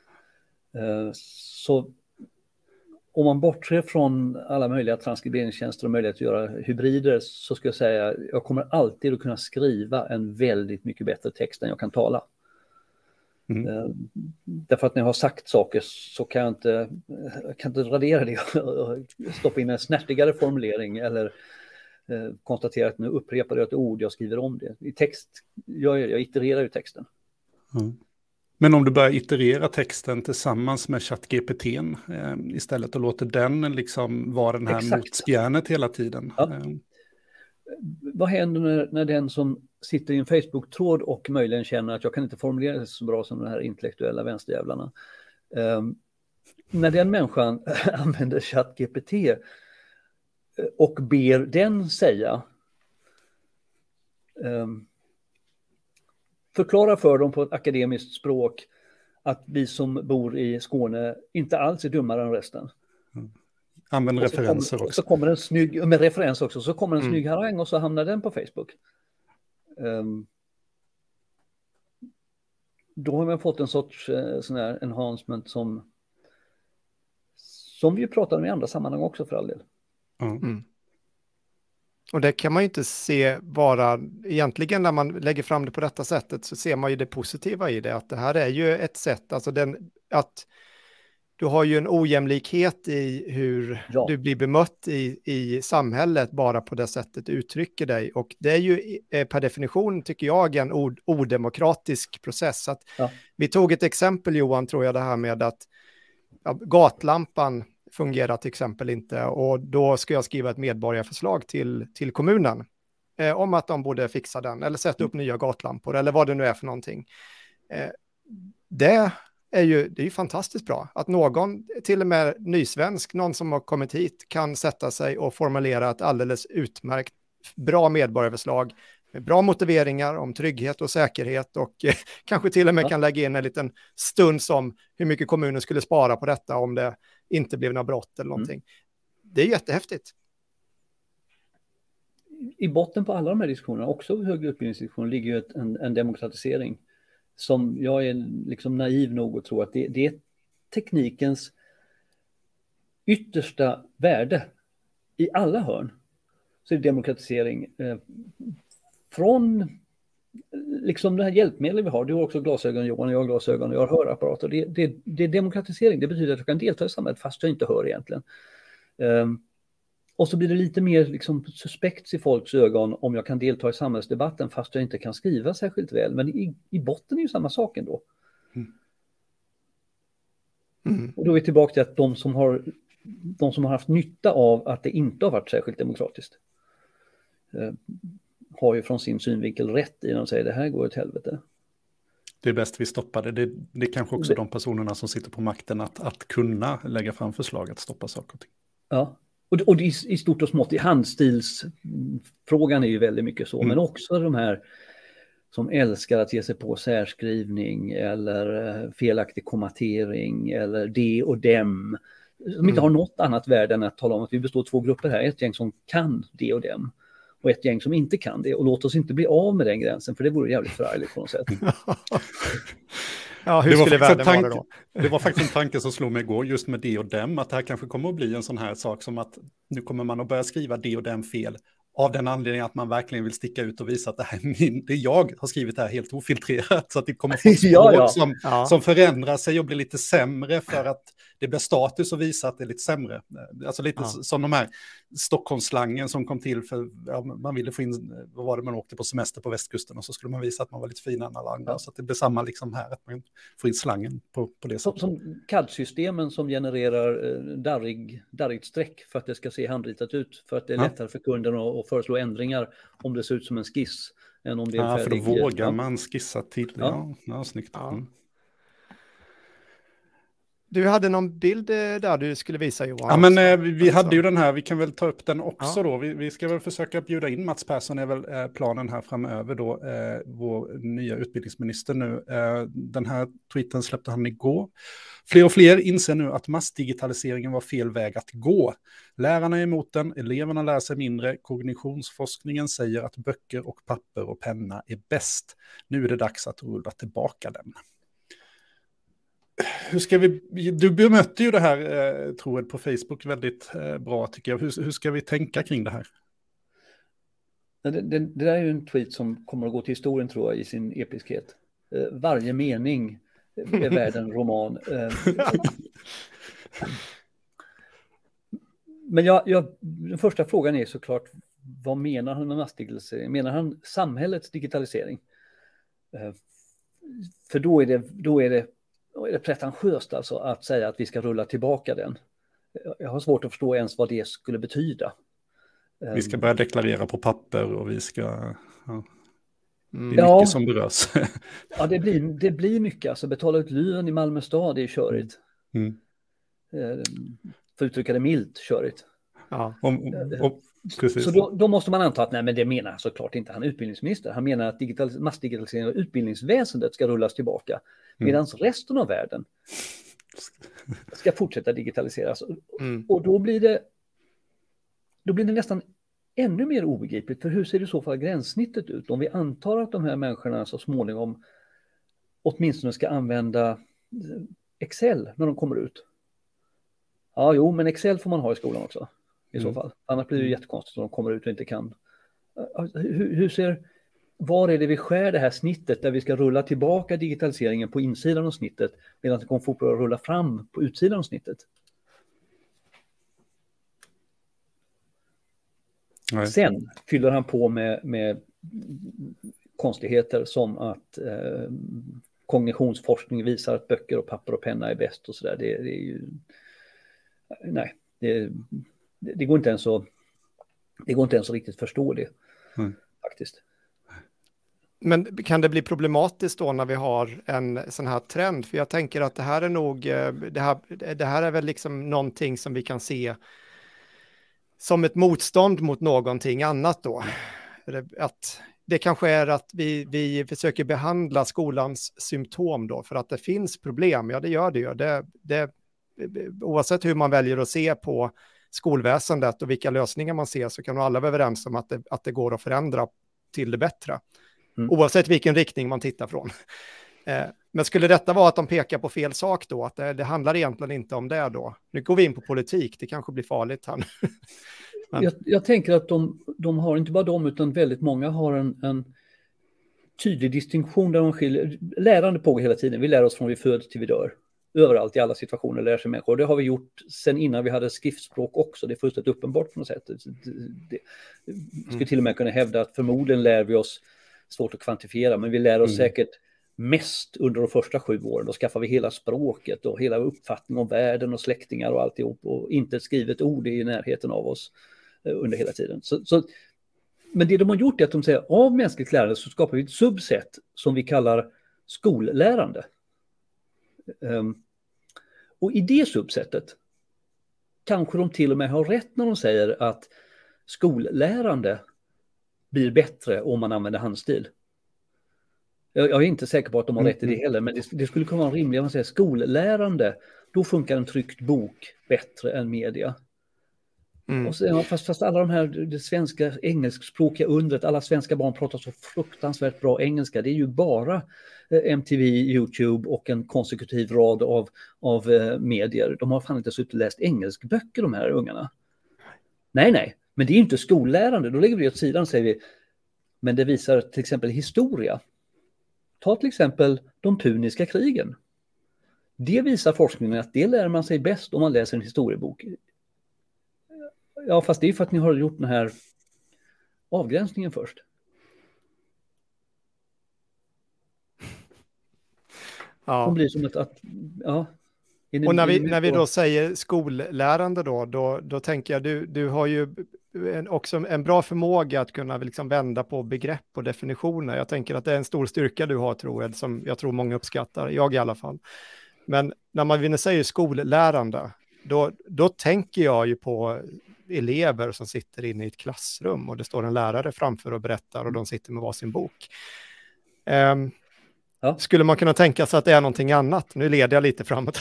Så om man bortser från alla möjliga transkriberinggstjänster och möjlighet att göra hybrider, så ska jag säga att jag kommer alltid att kunna skriva en väldigt mycket bättre text än jag kan tala. Mm. Därför att när jag har sagt saker så kan jag inte, jag kan inte radera det och stoppa in en snärtigare formulering eller eh, konstatera att nu upprepar jag ett ord, jag skriver om det. I text, jag, jag itererar ju texten. Mm. Men om du börjar iterera texten tillsammans med ChatGPT eh, istället och låter den liksom vara den här Exakt. motspjärnet hela tiden. Ja. Eh. Vad händer när, när den som sitter i en Facebook-tråd och möjligen känner att jag kan inte formulera det så bra som de här intellektuella vänsterjävlarna. Um, när den människan använder ChatGPT och ber den säga um, förklara för dem på ett akademiskt språk att vi som bor i Skåne inte alls är dummare än resten. Mm. Använd referenser kommer, också. Så kommer en snygg, med referens också, så kommer en mm. snygg harang och så hamnar den på Facebook. Um, då har man fått en sorts uh, sån här enhancement som som vi pratar om i andra sammanhang också för all del. Mm. Och det kan man ju inte se bara, egentligen när man lägger fram det på detta sättet så ser man ju det positiva i det, att det här är ju ett sätt, alltså den, att du har ju en ojämlikhet i hur ja. du blir bemött i, i samhället bara på det sättet du uttrycker dig. Och det är ju eh, per definition, tycker jag, en ord, odemokratisk process. Att ja. Vi tog ett exempel, Johan, tror jag, det här med att ja, gatlampan fungerar till exempel inte. Och då ska jag skriva ett medborgarförslag till, till kommunen eh, om att de borde fixa den eller sätta upp mm. nya gatlampor eller vad det nu är för någonting. Eh, det är ju, det är ju fantastiskt bra att någon, till och med nysvensk, någon som har kommit hit, kan sätta sig och formulera ett alldeles utmärkt bra medborgarförslag med bra motiveringar om trygghet och säkerhet och eh, kanske till och med ja. kan lägga in en liten stund som hur mycket kommunen skulle spara på detta om det inte blev några brott eller någonting. Mm. Det är jättehäftigt. I botten på alla de här diskussionerna, också högre utbildningsdiskussioner, ligger ju ett, en, en demokratisering som jag är liksom naiv nog att tro att det, det är teknikens yttersta värde i alla hörn. Så är det demokratisering eh, från liksom det här hjälpmedel vi har. Du har också glasögon, Johan, jag har glasögon och jag har hörapparater. Det, det, det är demokratisering. Det betyder att jag kan delta i samhället fast jag inte hör egentligen. Um, och så blir det lite mer liksom suspekt i folks ögon om jag kan delta i samhällsdebatten fast jag inte kan skriva särskilt väl. Men i, i botten är ju samma sak ändå. Mm. Mm. Och då är vi tillbaka till att de som har de som har haft nytta av att det inte har varit särskilt demokratiskt uh, har ju från sin synvinkel rätt i när de säger det här går åt helvete. Det är bäst vi stoppar det. Det, det är kanske också det. De personerna som sitter på makten att, att kunna lägga fram förslag att stoppa saker och ting. Ja, och, och i, i stort och smått i handstilsfrågan är ju väldigt mycket så, mm. men också de här som älskar att ge sig på särskrivning eller felaktig kommatering eller det och dem. som inte har något annat värde än att tala om att vi består av två grupper här. Ett gäng som kan det och dem och ett gäng som inte kan det. Och låt oss inte bli av med den gränsen, för det vore jävligt förargligt på något sätt. Ja, hur det skulle världen tanke, vara då? Det var faktiskt en tanke som slog mig igår just med det och dem, att det här kanske kommer att bli en sån här sak som att nu kommer man att börja skriva det och dem fel. Av den anledningen att man verkligen vill sticka ut och visa att det här är min, det jag har skrivit det här helt ofiltrerat. Så att det kommer få ett språk ja, ja. Som, ja. som förändrar sig och blir lite sämre för att det blir status att visa att det är lite sämre. Alltså lite ja. som de här Stockholmsslangen som kom till för ja, man ville få in, vad var det, man åkte på semester på västkusten och så skulle man visa att man var lite finare än alla andra. Ja. Så att det blir samma liksom här, att man får in slangen på, på det sättet. Som, som C A D-systemen som genererar eh, darrig, darrigt streck för att det ska se handritat ut. För att det är lättare ja. för kunden att, att föreslå ändringar om det ser ut som en skiss än om det är en ja, färdig. För då vågar ja. man skissa till. Ja, ja, ja snyggt. Ja. Mm. Du hade någon bild där du skulle visa, Johan? Ja, men eh, vi, vi hade ju den här, vi kan väl ta upp den också ja. då. Vi, vi ska väl försöka bjuda in Mats Persson, är väl eh, planen här framöver då, eh, vår nya utbildningsminister nu. Eh, den här tweeten släppte han igår. Fler och fler inser nu att massdigitaliseringen var fel väg att gå. Lärarna är emot den, eleverna lär sig mindre, kognitionsforskningen säger att böcker och papper och penna är bäst. Nu är det dags att rulla tillbaka den. Hur ska vi, du bemötte ju det här, eh, tror jag, på Facebook väldigt eh, bra tycker jag. Hur, hur ska vi tänka kring det här? Det, det, det där är ju en tweet som kommer att gå till historien, tror jag, i sin episkhet. Eh, varje mening är värd en roman. Eh, men jag, jag, den första frågan är såklart, vad menar han med massdigitalisering? Menar han samhällets digitalisering? Eh, för då är det, då är det Då är det pretentiöst alltså att säga att vi ska rulla tillbaka den. Jag har svårt att förstå ens vad det skulle betyda. Vi ska börja deklarera på papper och vi ska... Ja. Det är mycket ja, som berörs. ja, det blir, det blir mycket. Alltså betala ut lön i Malmö stad, det är körigt. Mm. För att uttrycka det milt, körigt. Ja. Om, om, precis. Så då, då måste man anta att nej, men det menar såklart inte han utbildningsminister. Han menar att digital, massdigitalisering av utbildningsväsendet ska rullas tillbaka. Medan mm. resten av världen ska fortsätta digitaliseras. Mm. Och då blir det då blir det nästan ännu mer obegripligt. För hur ser det i så fall gränssnittet ut? Om vi antar att de här människorna så småningom åtminstone ska använda Excel när de kommer ut. Ja, jo, men Excel får man ha i skolan också. I mm. så fall. Annars blir det jättekonstigt om de kommer ut och inte kan. Hur, hur ser... Var är det vi skär det här snittet där vi ska rulla tillbaka digitaliseringen på insidan av snittet medan det kommer fortfarande att rulla fram på utsidan av snittet? Nej. Sen fyller han på med, med konstigheter som att eh, kognitionsforskning visar att böcker och papper och penna är bäst och sådär. Det, det är ju... Nej, det, det, går inte ens att, det går inte ens att riktigt förstå det mm. faktiskt. Men kan det bli problematiskt då när vi har en sån här trend? För jag tänker att det här är nog, det här, det här är väl liksom någonting som vi kan se som ett motstånd mot någonting annat då. Att det kanske är att vi, vi försöker behandla skolans symptom då för att det finns problem. Ja, det gör det ju. Det, det, oavsett hur man väljer att se på skolväsendet och vilka lösningar man ser så kan nog alla vara överens om att det, att det går att förändra till det bättre. Mm. Oavsett vilken riktning man tittar från. Eh, men skulle detta vara att de pekar på fel sak då? Att det, det handlar egentligen inte om det då? Nu går vi in på politik, det kanske blir farligt här. men... jag, jag tänker att de, de har, inte bara de utan väldigt många har en, en tydlig distinktion där de skiljer. Lärande pågår hela tiden, vi lär oss från vi föds till vi dör. Överallt i alla situationer lär sig människor. Det har vi gjort sen innan vi hade skriftspråk också. Det är fullständigt uppenbart på något sätt. Det, det, vi skulle till och med kunna hävda att förmodligen lär vi oss, svårt att kvantifiera, men vi lär oss mm. säkert mest under de första sju åren. Då skaffar vi hela språket och hela uppfattning om världen och släktingar och alltihop. Och inte ett skrivet ord i närheten av oss under hela tiden. Så, så, men det de har gjort är att de säger av mänskligt lärande så skapar vi ett subset som vi kallar skollärande. Um, och i det subsetet kanske de till och med har rätt när de säger att skollärande blir bättre om man använder handstil. Jag, jag är inte säker på att de har Mm. rätt i det heller, men det, det skulle kunna vara rimligt. Man säger skollärande, då funkar en tryckt bok bättre än media. Mm. Och sen, fast, fast alla de här, det svenska engelskspråkiga undret, alla svenska barn pratar så fruktansvärt bra engelska. Det är ju bara eh, M T V, YouTube och en konsekutiv rad av, av eh, medier. De har fan inte suttit och läst engelskböcker, de här ungarna. Nej, nej, men det är ju inte skollärande. Då lägger vi åt sidan, säger vi. Men det visar till exempel historia. Ta till exempel de puniska krigen. Det visar forskningen att det lär man sig bäst om man läser en historiebok. Ja, fast det är för att ni har gjort den här avgränsningen först. Ja. Som blir som ett... Att, ja. Och när vi, när vi då säger skollärande då, då, då tänker jag, du, du har ju en, också en bra förmåga att kunna liksom vända på begrepp och definitioner. Jag tänker att det är en stor styrka du har, tror jag, som jag tror många uppskattar, jag i alla fall. Men när man säger skollärande, då, då tänker jag ju på elever som sitter inne i ett klassrum och det står en lärare framför och berättar och de sitter med varsin bok. Um, ja. Skulle man kunna tänka sig att det är någonting annat? Nu leder jag lite framåt.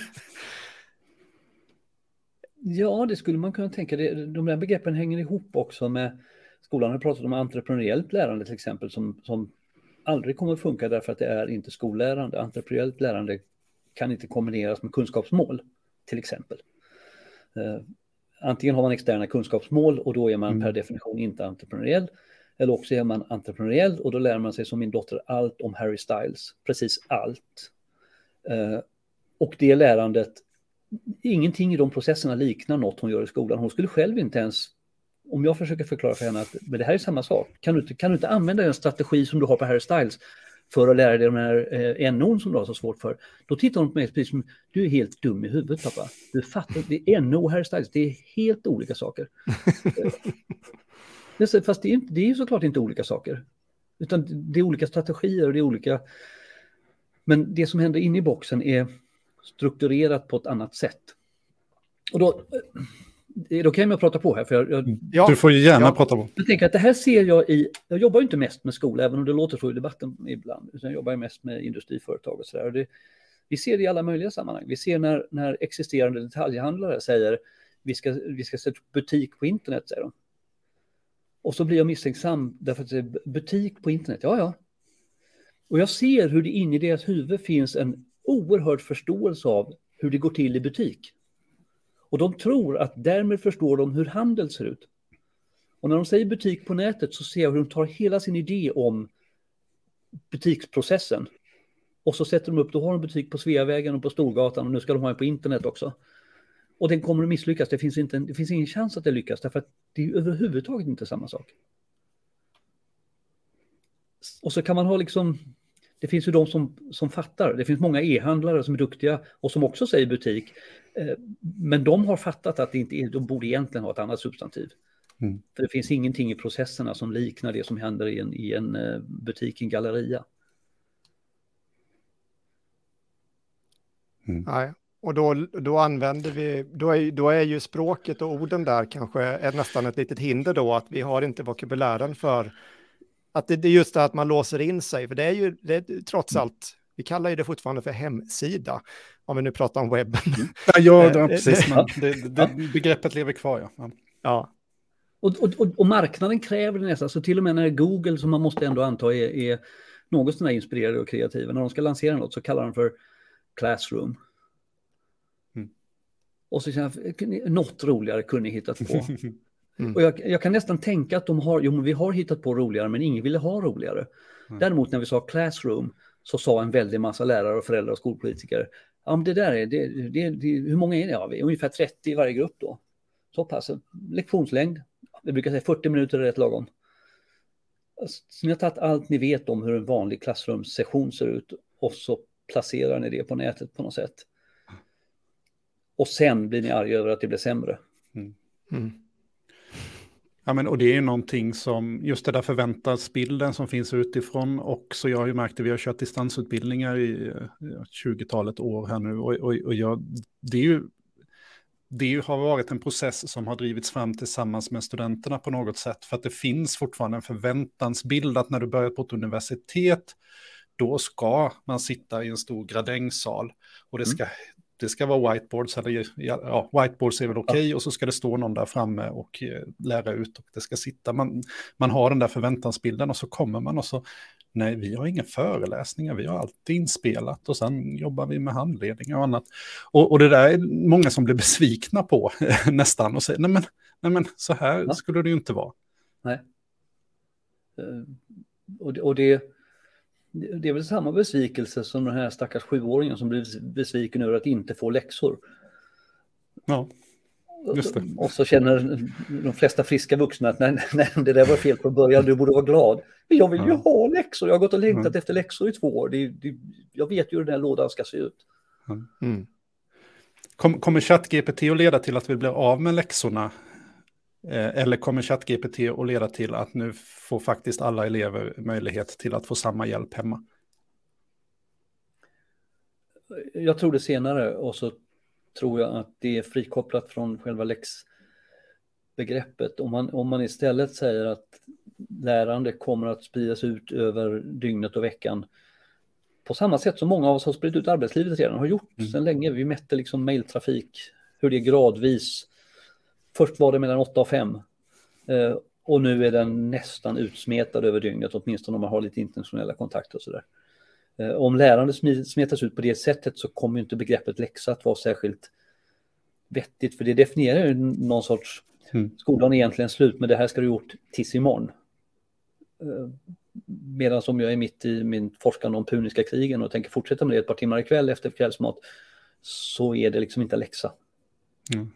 Ja, det skulle man kunna tänka. Det, de där begreppen hänger ihop också med skolan. Har pratat om entreprenöriellt lärande till exempel som, som aldrig kommer att funka därför att det är inte skollärande. Entreprenöriellt lärande kan inte kombineras med kunskapsmål till exempel. Uh, Antingen har man externa kunskapsmål och då är man mm. per definition inte entreprenöriell. Eller också är man entreprenöriell och då lär man sig som min dotter allt om Harry Styles. Precis allt. Uh, och det lärandet, ingenting i de processerna liknar något hon gör i skolan. Hon skulle själv inte ens, om jag försöker förklara för henne att men det här är samma sak. Kan du inte, kan du inte använda en strategi som du har på Harry Styles för att lära dig de här eh, N-ord som du har så svårt för. Då tittar hon på mig precis som, du är helt dum i huvudet pappa. Du fattar, det är N-ord och Harry Styles, det är helt olika saker. Fast det är, det är ju såklart inte olika saker. Utan det är olika strategier och det är olika... Men det som händer inne i boxen är strukturerat på ett annat sätt. Och då... Då kan jag prata på här. För jag, jag, ja, du får ju gärna ja, prata på. Jag tänker att det här ser jag i... Jag jobbar ju inte mest med skola, även om det låter så i debatten ibland. Utan jag jobbar mest med industriföretag och sådär. Och det, vi ser det i alla möjliga sammanhang. Vi ser när, när existerande detaljhandlare säger vi ska, vi ska sätta butik på internet, säger de. Och så blir jag misstänksam därför att det är butik på internet. Ja, ja. Och jag ser hur det inne i deras huvud finns en oerhörd förståelse av hur det går till i butik. Och de tror att därmed förstår de hur handel ser ut. Och när de säger butik på nätet så ser jag hur de tar hela sin idé om butiksprocessen. Och så sätter de upp, då har de butik på Sveavägen och på Storgatan och nu ska de ha en på internet också. Och den kommer att misslyckas, det finns, inte en, det finns ingen chans att det lyckas därför att det är överhuvudtaget inte samma sak. Och så kan man ha liksom, det finns ju de som, som fattar, det finns många e-handlare som är duktiga och som också säger butik. Men de har fattat att det inte är, de borde egentligen ha ett annat substantiv. Mm. För det finns ingenting i processerna som liknar det som händer i en, i en butik, en galleria. Mm. Nej, och då, då använder vi, då är, då är ju språket och orden där kanske är nästan ett litet hinder då, att vi har inte vokabulären för att det, det är just det att man låser in sig, för det är ju det är, trots allt, vi kallar ju det fortfarande för hemsida, om vi nu pratar om webben. Ja, ja det, precis, men det, det, begreppet lever kvar, ja. Ja. ja. Och, och, och marknaden kräver det nästan, så till och med när Google, som man måste ändå anta är, är något sådär inspirerade och kreativa, när de ska lansera något så kallar de för Classroom. Mm. Och så känner jag, något roligare kunde ni hittat på. Mm. Och jag, jag kan nästan tänka att de har, jo men vi har hittat på roligare men ingen ville ha roligare. Mm. Däremot när vi sa Classroom så sa en väldig massa lärare och föräldrar och skolpolitiker, ja men det där är, det, det, det, hur många är det? Ja, vi är ungefär trettio i varje grupp då. Så pass, lektionslängd, vi brukar säga fyrtio minuter är rätt lagom. Så ni har tagit allt ni vet om hur en vanlig klassrumssession ser ut och så placerar ni det på nätet på något sätt. Och sen blir ni arga över att det blir sämre. Mm. Mm. Ja, men, och det är ju någonting som, just det där förväntansbilden som finns utifrån också, jag har ju märkt att vi har kört distansutbildningar i tjugotalet år här nu och, och, och jag, det är ju det har varit en process som har drivits fram tillsammans med studenterna på något sätt, för att det finns fortfarande en förväntansbild att när du börjar på ett universitet då ska man sitta i en stor gradängsal och det ska, mm. det ska vara whiteboards, eller ja, whiteboards är väl okej, okay, och så ska det stå någon där framme och eh, lära ut och det ska sitta, man, man har den där förväntansbilden och så kommer man och så, nej, vi har inga föreläsningar, vi har alltid inspelat och sen jobbar vi med handledning och annat. Och, och det där är många som blir besvikna på nästan och säger, nej men, nej men så här ja. skulle det ju inte vara. Nej. Och det, och det, det är väl samma besvikelse som den här stackars sjuåringen som blir besviken över att inte få läxor. Ja, just det. Och så känner de flesta friska vuxna att nej, nej, det där var fel på början, du borde vara glad. Men jag vill ju ja. ha läxor, jag har gått och längtat ja. efter läxor i två år. Det, det, jag vet ju hur den här lådan ska se ut. Mm. Kom, kommer ChatGPT att leda till att vi blir av med läxorna? Eller kommer ChatGPT att leda till att nu får faktiskt alla elever möjlighet till att få samma hjälp hemma? Jag tror det senare, och så tror jag att det är frikopplat från själva läxbegreppet. Om man, om man istället säger att lärande kommer att spridas ut över dygnet och veckan på samma sätt som många av oss har spridit ut arbetslivet redan har gjort mm. sedan länge. Vi mätte liksom mejltrafik, hur det är gradvis. Först var det mellan åtta och fem eh, och nu är den nästan utsmetad över dygnet, åtminstone om man har lite internationella kontakter och sådär. Eh, om lärande smetas ut på det sättet så kommer ju inte begreppet läxa att vara särskilt vettigt, för det definierar ju någon sorts mm. skolan är egentligen slut, men det här ska du gjort tills imorgon. Eh, medan som jag är mitt i min forskande om puniska krigen och tänker fortsätta med det ett par timmar ikväll efter kvällsmat, så är det liksom inte läxa. Mm.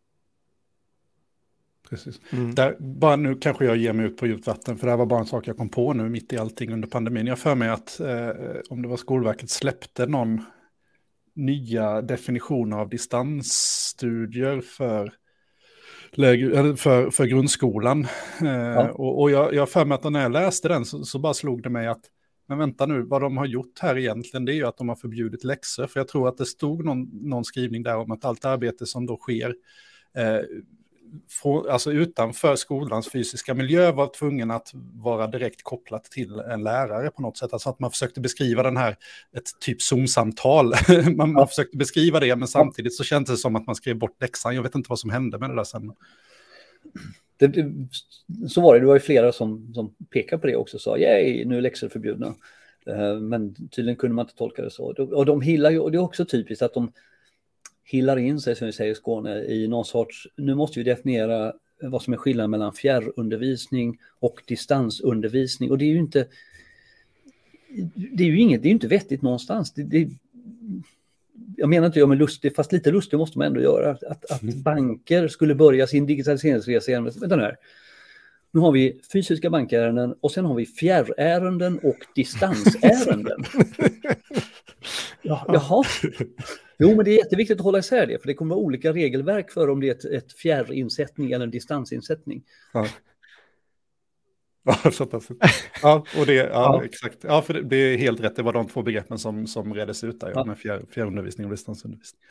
Precis. Mm. Där, bara nu kanske jag ger mig ut på djupt vatten, för det här var bara en sak jag kom på nu mitt i allting under pandemin. Jag för mig att eh, om det var Skolverket släppte någon nya definition av distansstudier för, läge, för, för grundskolan. Eh, ja. Och, och jag, jag för mig att när jag läste den så, så bara slog det mig att men vänta nu, vad de har gjort här egentligen, det är ju att de har förbjudit läxor. För jag tror att det stod någon, någon skrivning där om att allt arbete som då sker eh, Från, alltså utanför skolans fysiska miljö var tvungen att vara direkt kopplat till en lärare på något sätt. Alltså att man försökte beskriva den här, ett typ Zoom-samtal. man, man försökte beskriva det, men samtidigt så kändes det som att man skrev bort läxan. Jag vet inte vad som hände med det där sen. Det, det, så var det, det var ju flera som, som pekade på det också och sa, yay, nu är läxor förbjudna. Uh, men tydligen kunde man inte tolka det så. Och de hyllar ju, och det är också typiskt att de hillar in sig, som vi säger i Skåne, i någon sorts, nu måste vi definiera vad som är skillnaden mellan fjärrundervisning och distansundervisning. Och det är ju inte, det är ju inget, det är ju inte vettigt någonstans. Det, det, jag menar inte jag med lustigt, fast lite lustigt måste man ändå göra. Att, att banker skulle börja sin digitaliseringsresa. Vänta nu här. Nu har vi fysiska bankärenden och sen har vi fjärrärenden och distansärenden. Ja, jaha. Jo, men det är jätteviktigt att hålla isär det, för det kommer vara olika regelverk för om det är ett, ett fjärrinsättning eller en distansinsättning. Ja. Ja, så att, ja, och det, ja, ja. exakt. Ja, för det, det är helt rätt. Det var de två begreppen som, som reddes ut där, ja, ja. med fjär, fjärrundervisning och distansundervisning.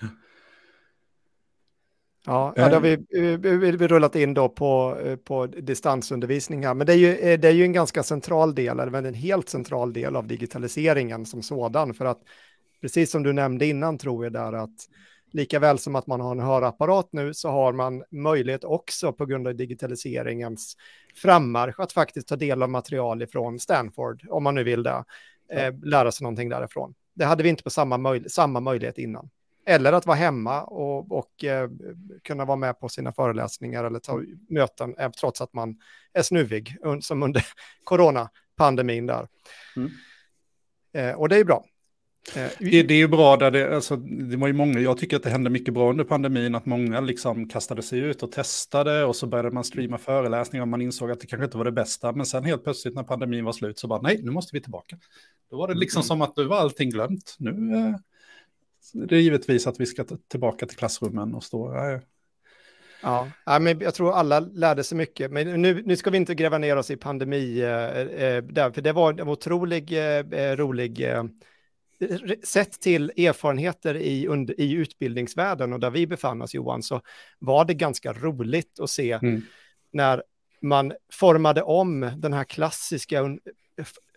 Ja, ja, då har vi, vi, vi rullat in då på, på distansundervisning här. Men det är, ju, det är ju en ganska central del, eller en helt central del av digitaliseringen som sådan. För att precis som du nämnde innan tror jag där att lika väl som att man har en hörapparat nu så har man möjlighet också på grund av digitaliseringens frammarsch att faktiskt ta del av material från Stanford, om man nu vill det, eh, lära sig någonting därifrån. Det hade vi inte på samma, möj- samma möjlighet innan. Eller att vara hemma och, och eh, kunna vara med på sina föreläsningar eller ta möten eh, trots att man är snuvig, un- som under coronapandemin där. Mm. Eh, och det är bra. Det, det är ju bra där det, alltså, det var ju många, jag tycker att det hände mycket bra under pandemin, att många liksom kastade sig ut och testade och så började man streama föreläsningar och man insåg att det kanske inte var det bästa, men sen helt plötsligt när pandemin var slut så bara nej, nu måste vi tillbaka. Då var det liksom mm. som att nu var allting glömt. Nu eh, det är givetvis att vi ska t- tillbaka till klassrummen och stå. Eh. Ja, ja, men jag tror alla lärde sig mycket. Men nu, nu ska vi inte gräva ner oss i pandemi eh, eh, där, för det var en otrolig eh, rolig eh, sett till erfarenheter i, under, i utbildningsvärlden och där vi befann oss, Johan, så var det ganska roligt att se mm. när man formade om den här klassiska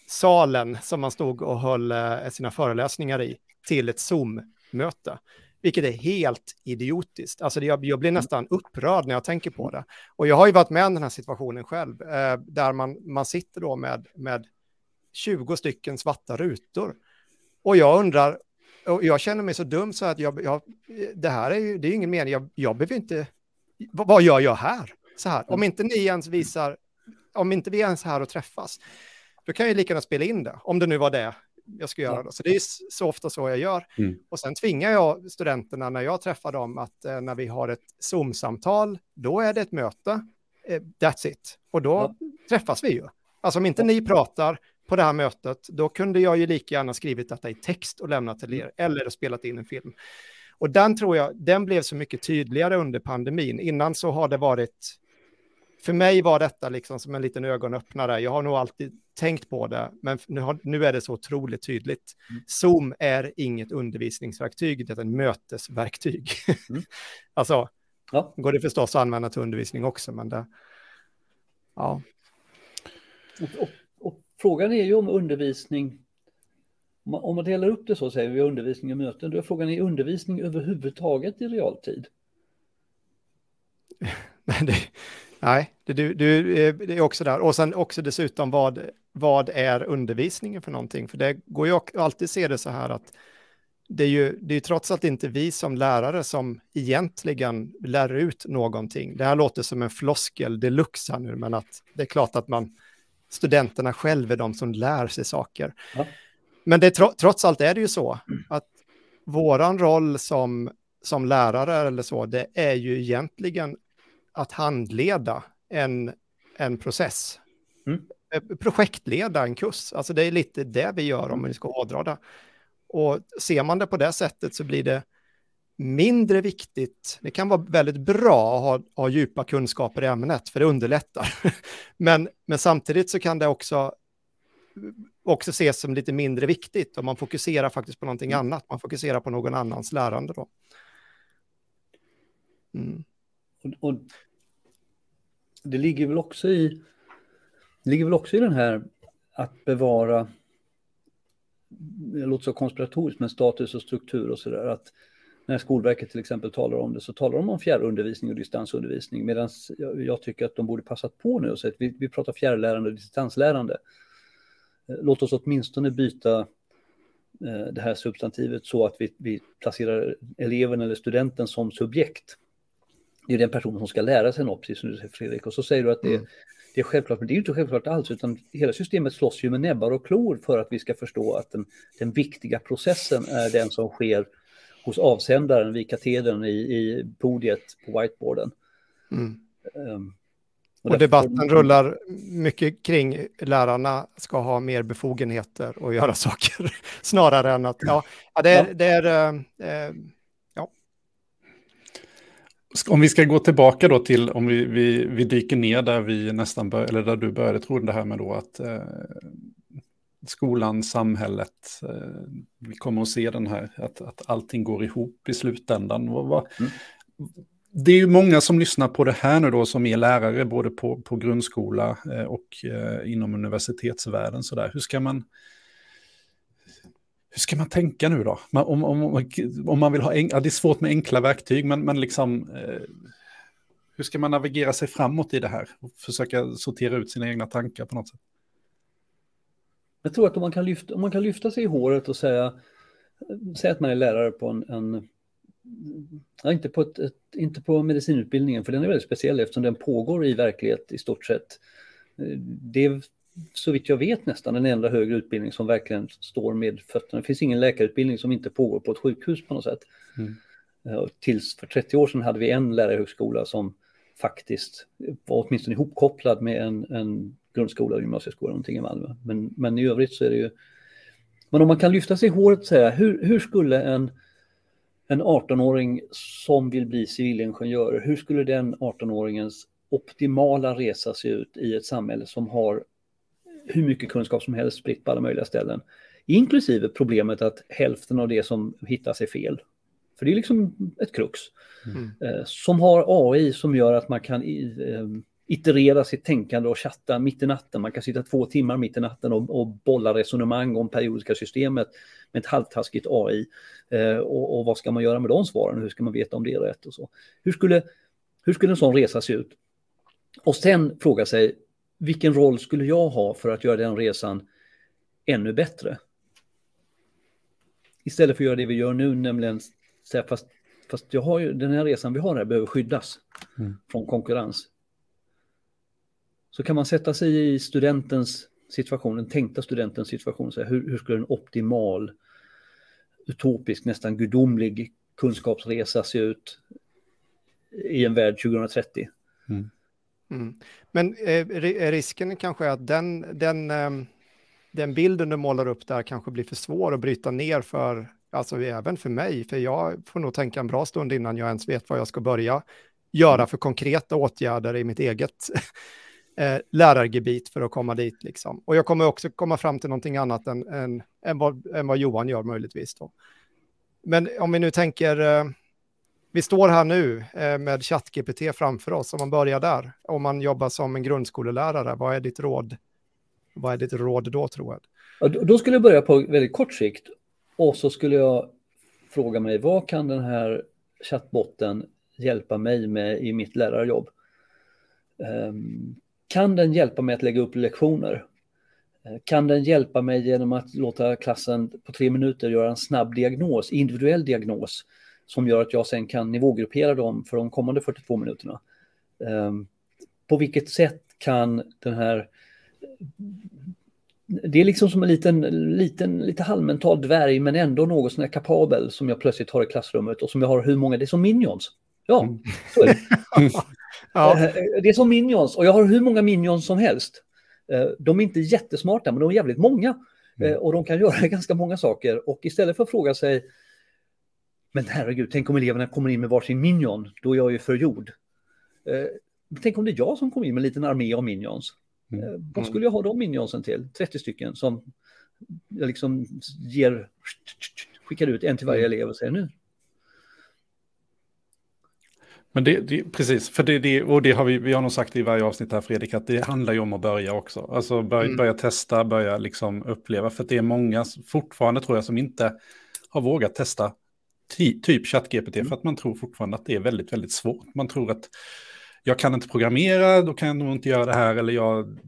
salen som man stod och höll eh, sina föreläsningar i till ett Zoom-möte. Vilket är helt idiotiskt. Alltså det, jag, jag blir nästan upprörd när jag tänker på det. Och jag har ju varit med i den här situationen själv. Eh, där man, man sitter då med, med tjugo stycken svarta rutor. Och jag undrar, och jag känner mig så dum så att jag, jag, det här är ju, det är ju ingen mening. Jag, jag behöver inte, vad, vad gör jag här? Så här? Om inte ni ens visar, om inte vi ens är här och träffas, då kan jag lika gärna spela in det. Om det nu var det jag ska göra. Då. Så det är så ofta så jag gör. Mm. Och sen tvingar jag studenterna när jag träffar dem att eh, när vi har ett Zoom-samtal, då är det ett möte. Eh, that's it. Och då ja. träffas vi ju. Alltså om inte ja. ni pratar på det här mötet, då kunde jag ju lika gärna skrivit detta i text och lämnat till er, eller spelat in en film. Och den tror jag, den blev så mycket tydligare under pandemin. Innan så har det varit, för mig var detta liksom som en liten ögonöppnare. Jag har nog alltid tänkt på det, men nu, har, nu är det så otroligt tydligt. Mm. Zoom är inget undervisningsverktyg, det är ett mötesverktyg. Mm. Alltså, ja. går det förstås att använda till undervisning också, men det, ja. Och, och, och frågan är ju om undervisning, om man, om man delar upp det så säger vi undervisning och möten, då är frågan är undervisning överhuvudtaget i realtid? det, nej, det, du, du, det är också där. Och sen också dessutom vad, vad är undervisningen för någonting? För det går ju alltid att se det så här att det är ju det är trots allt inte vi som lärare som egentligen lär ut någonting. Det här låter som en floskel deluxe här nu, men att det är klart att man studenterna själva är de som lär sig saker. Ja. Men det, trots allt är det ju så att våran roll som, som lärare eller så, det är ju egentligen att handleda en, en process. Mm. Projektleda en kurs. Alltså det är lite det vi gör om vi ska hårdra det. Och ser man det på det sättet så blir det mindre viktigt. Det kan vara väldigt bra att ha, ha djupa kunskaper i ämnet, för det underlättar. men, men samtidigt så kan det också, också ses som lite mindre viktigt om man fokuserar faktiskt på någonting mm. annat. Man fokuserar på någon annans lärande då. Mm. Och, och det ligger väl också i det ligger väl också i den här att bevara, det låter så konspiratoriskt, men status och struktur och sådär, att när Skolverket till exempel talar om det så talar de om fjärrundervisning och distansundervisning, medan jag, jag tycker att de borde passat på nu och säga att vi, vi pratar fjärrlärande och distanslärande. Låt oss åtminstone byta eh, det här substantivet så att vi, vi placerar eleven eller studenten som subjekt. Det är den personen som ska lära sig något, precis som du säger Fredrik, och så säger du att det, mm. det är självklart, men det är ju inte självklart alls, utan hela systemet slåss ju med näbbar och klor för att vi ska förstå att den, den viktiga processen är den som sker hos avsändaren vid katedern i, i podiet på whiteboarden. Mm. Um, och och debatten får... rullar mycket kring lärarna ska ha mer befogenheter och göra saker snarare än att, ja, ja det är, ja. Det är äh, ja. Om vi ska gå tillbaka då till, om vi, vi, vi dyker ner där vi nästan bör, eller där du började, tror det här med då att eh, skolan, samhället, eh, vi kommer att se den här, att, att allting går ihop i slutändan. Vad, vad, mm. Det är ju många som lyssnar på det här nu då som är lärare både på, på grundskola eh, och eh, inom universitetsvärlden. Så där. Hur ska man hur ska man tänka nu då? Man, om, om, om man vill ha, en, ja, det är svårt med enkla verktyg, men, men liksom eh, hur ska man navigera sig framåt i det här och försöka sortera ut sina egna tankar på något sätt? Jag tror att om man kan lyfta, om man kan lyfta sig i håret och säga, säga att man är lärare på en, en ja, inte, på ett, ett, inte på medicinutbildningen, för den är väldigt speciell eftersom den pågår i verklighet i stort sett. Det är så vitt jag vet nästan den enda högre utbildning som verkligen står med fötterna. Det finns ingen läkarutbildning som inte pågår på ett sjukhus på något sätt. Mm. Tills för trettio år sedan hade vi en lärarhögskola som faktiskt var åtminstone ihopkopplad med en, en grundskola och gymnasieskola någonting i Malmö. Men, men i övrigt så är det ju... Men om man kan lyfta sig i håret och säga, hur, hur skulle en, en arton-åring som vill bli civilingenjör, hur skulle den arton-åringens optimala resa se ut i ett samhälle som har hur mycket kunskap som helst spritt på alla möjliga ställen? Inklusive problemet att hälften av det som hittas är fel. För det är liksom ett krux. Mm. Eh, som har A I som gör att man kan... Eh, iterera sitt tänkande och chatta mitt i natten. Man kan sitta två timmar mitt i natten och, och bolla resonemang om periodiska systemet med ett halvtaskigt A I. Eh, och, och vad ska man göra med de svaren? Hur ska man veta om det är rätt och så? Hur skulle, hur skulle en sån resa se ut? Och sen fråga sig, vilken roll skulle jag ha för att göra den resan ännu bättre? Istället för att göra det vi gör nu, nämligen säga, fast, fast jag har ju, den här resan vi har här behöver skyddas mm. från konkurrens. Så kan man sätta sig i studentens situation, den tänkta studentens situation, så här, hur, hur skulle en optimal, utopisk, nästan gudomlig kunskapsresa se ut i en värld tjugohundratrettio? Mm. Mm. Men är risken kanske att den, den, den bilden du målar upp där kanske blir för svår att bryta ner för, alltså även för mig, för jag får nog tänka en bra stund innan jag ens vet vad jag ska börja göra för konkreta åtgärder i mitt eget eh, lärargebit för att komma dit liksom. Och jag kommer också komma fram till någonting annat än, än, än, vad, än vad Johan gör möjligtvis då. Men om vi nu tänker, eh, vi står här nu eh, med ChatGPT framför oss, om man börjar där, om man jobbar som en grundskolelärare, vad är ditt råd? Vad är ditt råd då, tror jag? Ja, då skulle jag börja på väldigt kort sikt, och så skulle jag fråga mig, vad kan den här chattbotten hjälpa mig med i mitt lärarjobb? Um, kan den hjälpa mig att lägga upp lektioner? Uh, kan den hjälpa mig genom att låta klassen på tre minuter göra en snabb diagnos, individuell diagnos, som gör att jag sen kan nivågruppera dem för de kommande fyrtiotvå minuterna? Um, på vilket sätt kan den här... Det är liksom som en liten, liten, lite halvmental dvärg, men ändå något sån här kapabel som jag plötsligt har i klassrummet och som jag har hur många, det är som Minions. Ja, så är det. Ja. Det är som Minions, och jag har hur många Minions som helst. De är inte jättesmarta, men de är jävligt många. Mm. Och de kan göra ganska många saker. Och istället för att fråga sig, men herregud, tänk om eleverna kommer in med varsin Minion, då är jag ju förgjord. Tänk om det är jag som kommer in med en liten armé av Minions. Mm. Vad skulle jag ha de minionsen till? trettio stycken som jag liksom ger, skickar ut en till varje elev och säger nu. Men det, det precis, för det, det, och det har vi, vi har nog sagt i varje avsnitt här, Fredrik, att det handlar ju om att börja också. Alltså börja, mm. börja testa, börja liksom uppleva, för att det är många fortfarande, tror jag, som inte har vågat testa ty, typ ChatGPT, mm. för att man tror fortfarande att det är väldigt, väldigt svårt. Man tror att jag kan inte programmera, då kan jag nog inte göra det här, eller jag...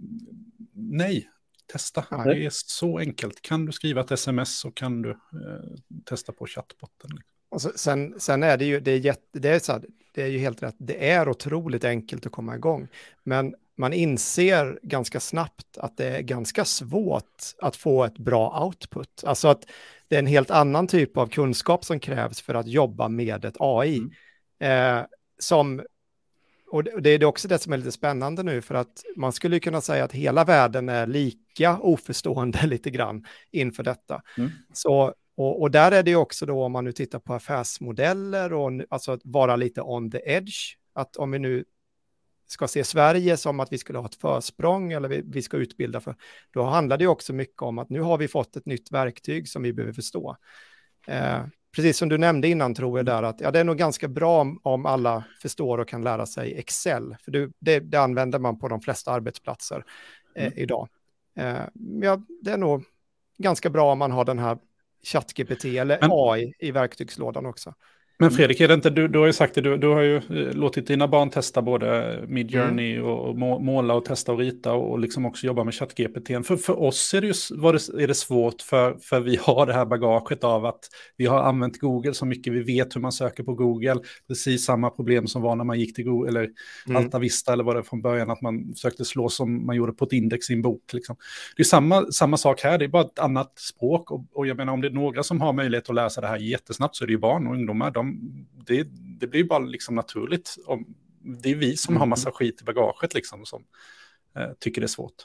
Nej, testa. Nej. Det är så enkelt. Kan du skriva ett sms så kan du eh, testa på chattbotten. Och så, sen, sen är det ju, det är, jätte, det, är så här, det är ju helt rätt, det är otroligt enkelt att komma igång. Men man inser ganska snabbt att det är ganska svårt att få ett bra output. Alltså att det är en helt annan typ av kunskap som krävs för att jobba med ett A I. Mm. Eh, som... Och det är också det som är lite spännande nu, för att man skulle kunna säga att hela världen är lika oförstående lite grann inför detta. Mm. Så, och, och där är det ju också då, om man nu tittar på affärsmodeller och alltså att vara lite on the edge, att om vi nu ska se Sverige som att vi skulle ha ett försprång eller vi, vi ska utbilda för, då handlar det ju också mycket om att nu har vi fått ett nytt verktyg som vi behöver förstå. Eh, Precis som du nämnde innan, tror jag där, att ja, det är nog ganska bra om, om alla förstår och kan lära sig Excel. För det, det, det använder man på de flesta arbetsplatser eh, mm. idag. Eh, ja, det är nog ganska bra om man har den här ChatGPT eller Men... A I i verktygslådan också. Men Fredrik, är det inte, du, du har ju sagt det, du, du har ju låtit dina barn testa både Midjourney mm. och måla och testa och rita och, och liksom också jobba med ChatGPT. För, för oss är det, ju, var det, är det svårt för, för vi har det här bagaget av att vi har använt Google så mycket, vi vet hur man söker på Google. Precis samma problem som var när man gick till Google eller mm. Alta Vista eller vad det från början, att man försökte slå som man gjorde på ett index i en bok. Liksom. Det är samma, samma sak här, det är bara ett annat språk och, och jag menar om det är några som har möjlighet att läsa det här jättesnabbt så är det ju barn och ungdomar. De Det, det blir bara liksom naturligt. Om, det är vi som mm. har massa skit i bagaget liksom, som eh, tycker det är svårt.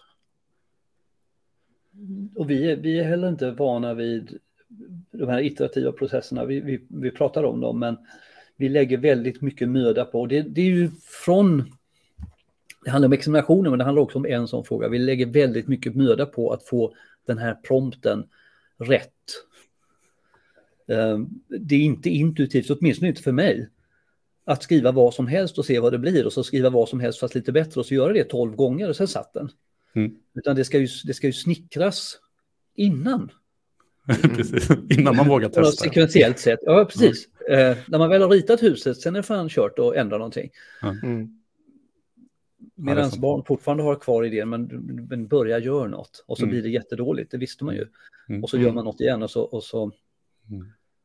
Och vi är, vi är heller inte vana vid de här iterativa processerna. Vi, vi, vi pratar om dem, men vi lägger väldigt mycket möda på. Det, det är ju från... Det handlar om examinationen, men det handlar också om en sån fråga. Vi lägger väldigt mycket möda på att få den här prompten rätt. Det är inte intuitivt, åtminstone inte för mig, att skriva vad som helst och se vad det blir och så skriva vad som helst fast lite bättre och så göra det tolv gånger och sen satt den. Mm. Utan det ska, ju, det ska ju snickras innan. Precis, innan man vågar testa. Sekventiellt sett, ja precis. Mm. Eh, när man väl har ritat huset, sen är det fan kört och ändra någonting. Mm. Medan ja, barn fortfarande har kvar idén, men, men börjar göra något. Och så mm. blir det jättedåligt, det visste man ju. Mm. Och så gör man något igen och så... Och så... Mm.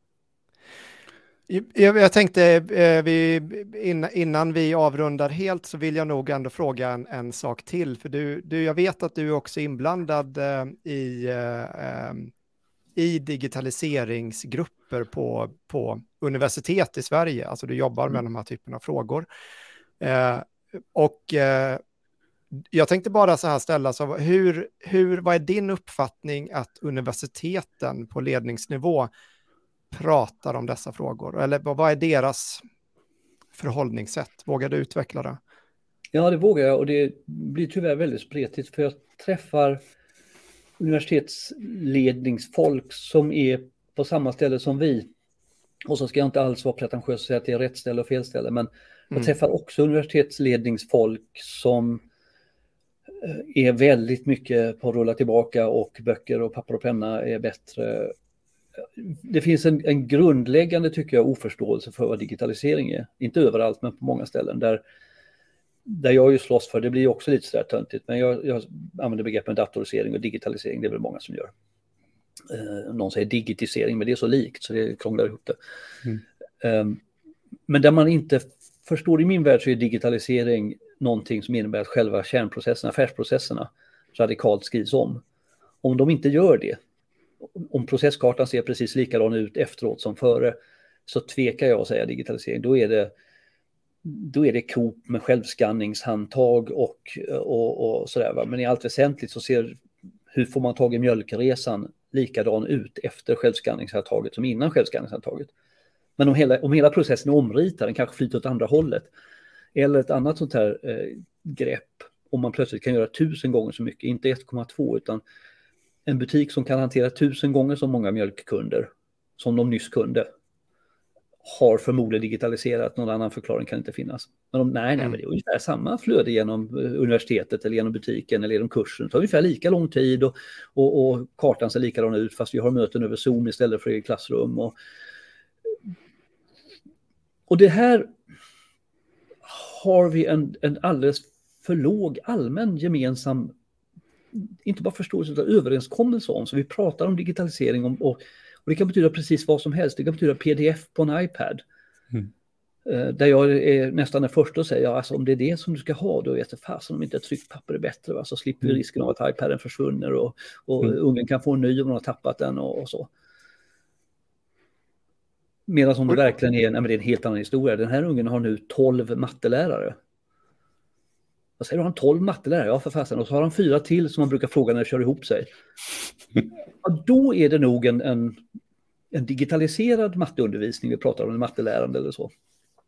Jag, jag tänkte, eh, vi, innan vi avrundar helt så vill jag nog ändå fråga en, en sak till. För du, du, jag vet att du är också inblandad eh, i... Eh, i digitaliseringsgrupper på, på universitet i Sverige. Alltså du jobbar med mm. de här typerna av frågor. Eh, och eh, jag tänkte bara så här ställa, så hur, hur, vad är din uppfattning att universiteten på ledningsnivå pratar om dessa frågor? Eller vad är deras förhållningssätt? Vågar du utveckla det? Ja, det vågar jag och det blir tyvärr väldigt spretigt för jag träffar universitetsledningsfolk som är på samma ställe som vi. Och så ska jag inte alls vara pretentiös och säga att det är rätt ställe och fel ställe, men jag träffar också universitetsledningsfolk som är väldigt mycket på att rulla tillbaka och böcker och papper och penna är bättre. Det finns en, en grundläggande, tycker jag, oförståelse för vad digitalisering är. Inte överallt, men på många ställen där Där jag ju slåss för, det blir också lite sådär töntigt, men jag, jag använder begreppen datorisering och digitalisering, det är väl många som gör. Eh, någon säger digitisering, men det är så likt så det krånglar ihop det. Mm. Eh, men där man inte förstår, i min värld så är digitalisering någonting som innebär att själva kärnprocesserna, affärsprocesserna radikalt skrivs om. Om de inte gör det, om processkartan ser precis likadan ut efteråt som före, så tvekar jag att säga digitalisering, då är det Då är det Coop med självskanningshandtag och, och, och sådär. Va? Men i allt väsentligt så ser hur får man tag i mjölkresan likadan ut efter självskanningshandtaget som innan självskanningshandtaget. Men om hela, om hela processen är omritad, den kanske flyter åt andra hållet. Eller ett annat sånt här eh, grepp, om man plötsligt kan göra tusen gånger så mycket, inte ett komma två utan en butik som kan hantera tusen gånger så många mjölkkunder som de nyss kunde. Har förmodligen digitaliserat, någon annan förklaring kan inte finnas. Men de, nej, nej, men det är ungefär samma flöde genom universitetet eller genom butiken eller genom kursen. Det tar ungefär lika lång tid och, och, och kartan ser likadan ut fast vi har möten över Zoom istället för i klassrum. Och, och det här har vi en, en alldeles för låg allmän gemensam, inte bara förståelse utan överenskommelse om. Så vi pratar om digitalisering om, och Och det kan betyda precis vad som helst. Det kan betyda P D F på en iPad. Mm. Där jag är nästan den första att säga, ja, alltså, om det är det som du ska ha, då vet jag fasen om inte ett tryckpapper är bättre. Va? Så slipper vi risken av att iPaden försvinner och, och mm. ungen kan få en ny om de har tappat den och, och så. Medan om det verkligen är, nej, men det är en helt annan historia. Den här ungen har nu tolv mattelärare. Vad säger du, han tolv mattelärare? Ja, för fasen. Och så har han fyra till som man brukar fråga när det kör ihop sig. Ja, då är det nog en, en, en digitaliserad matteundervisning vi pratar om, en mattelärande eller så.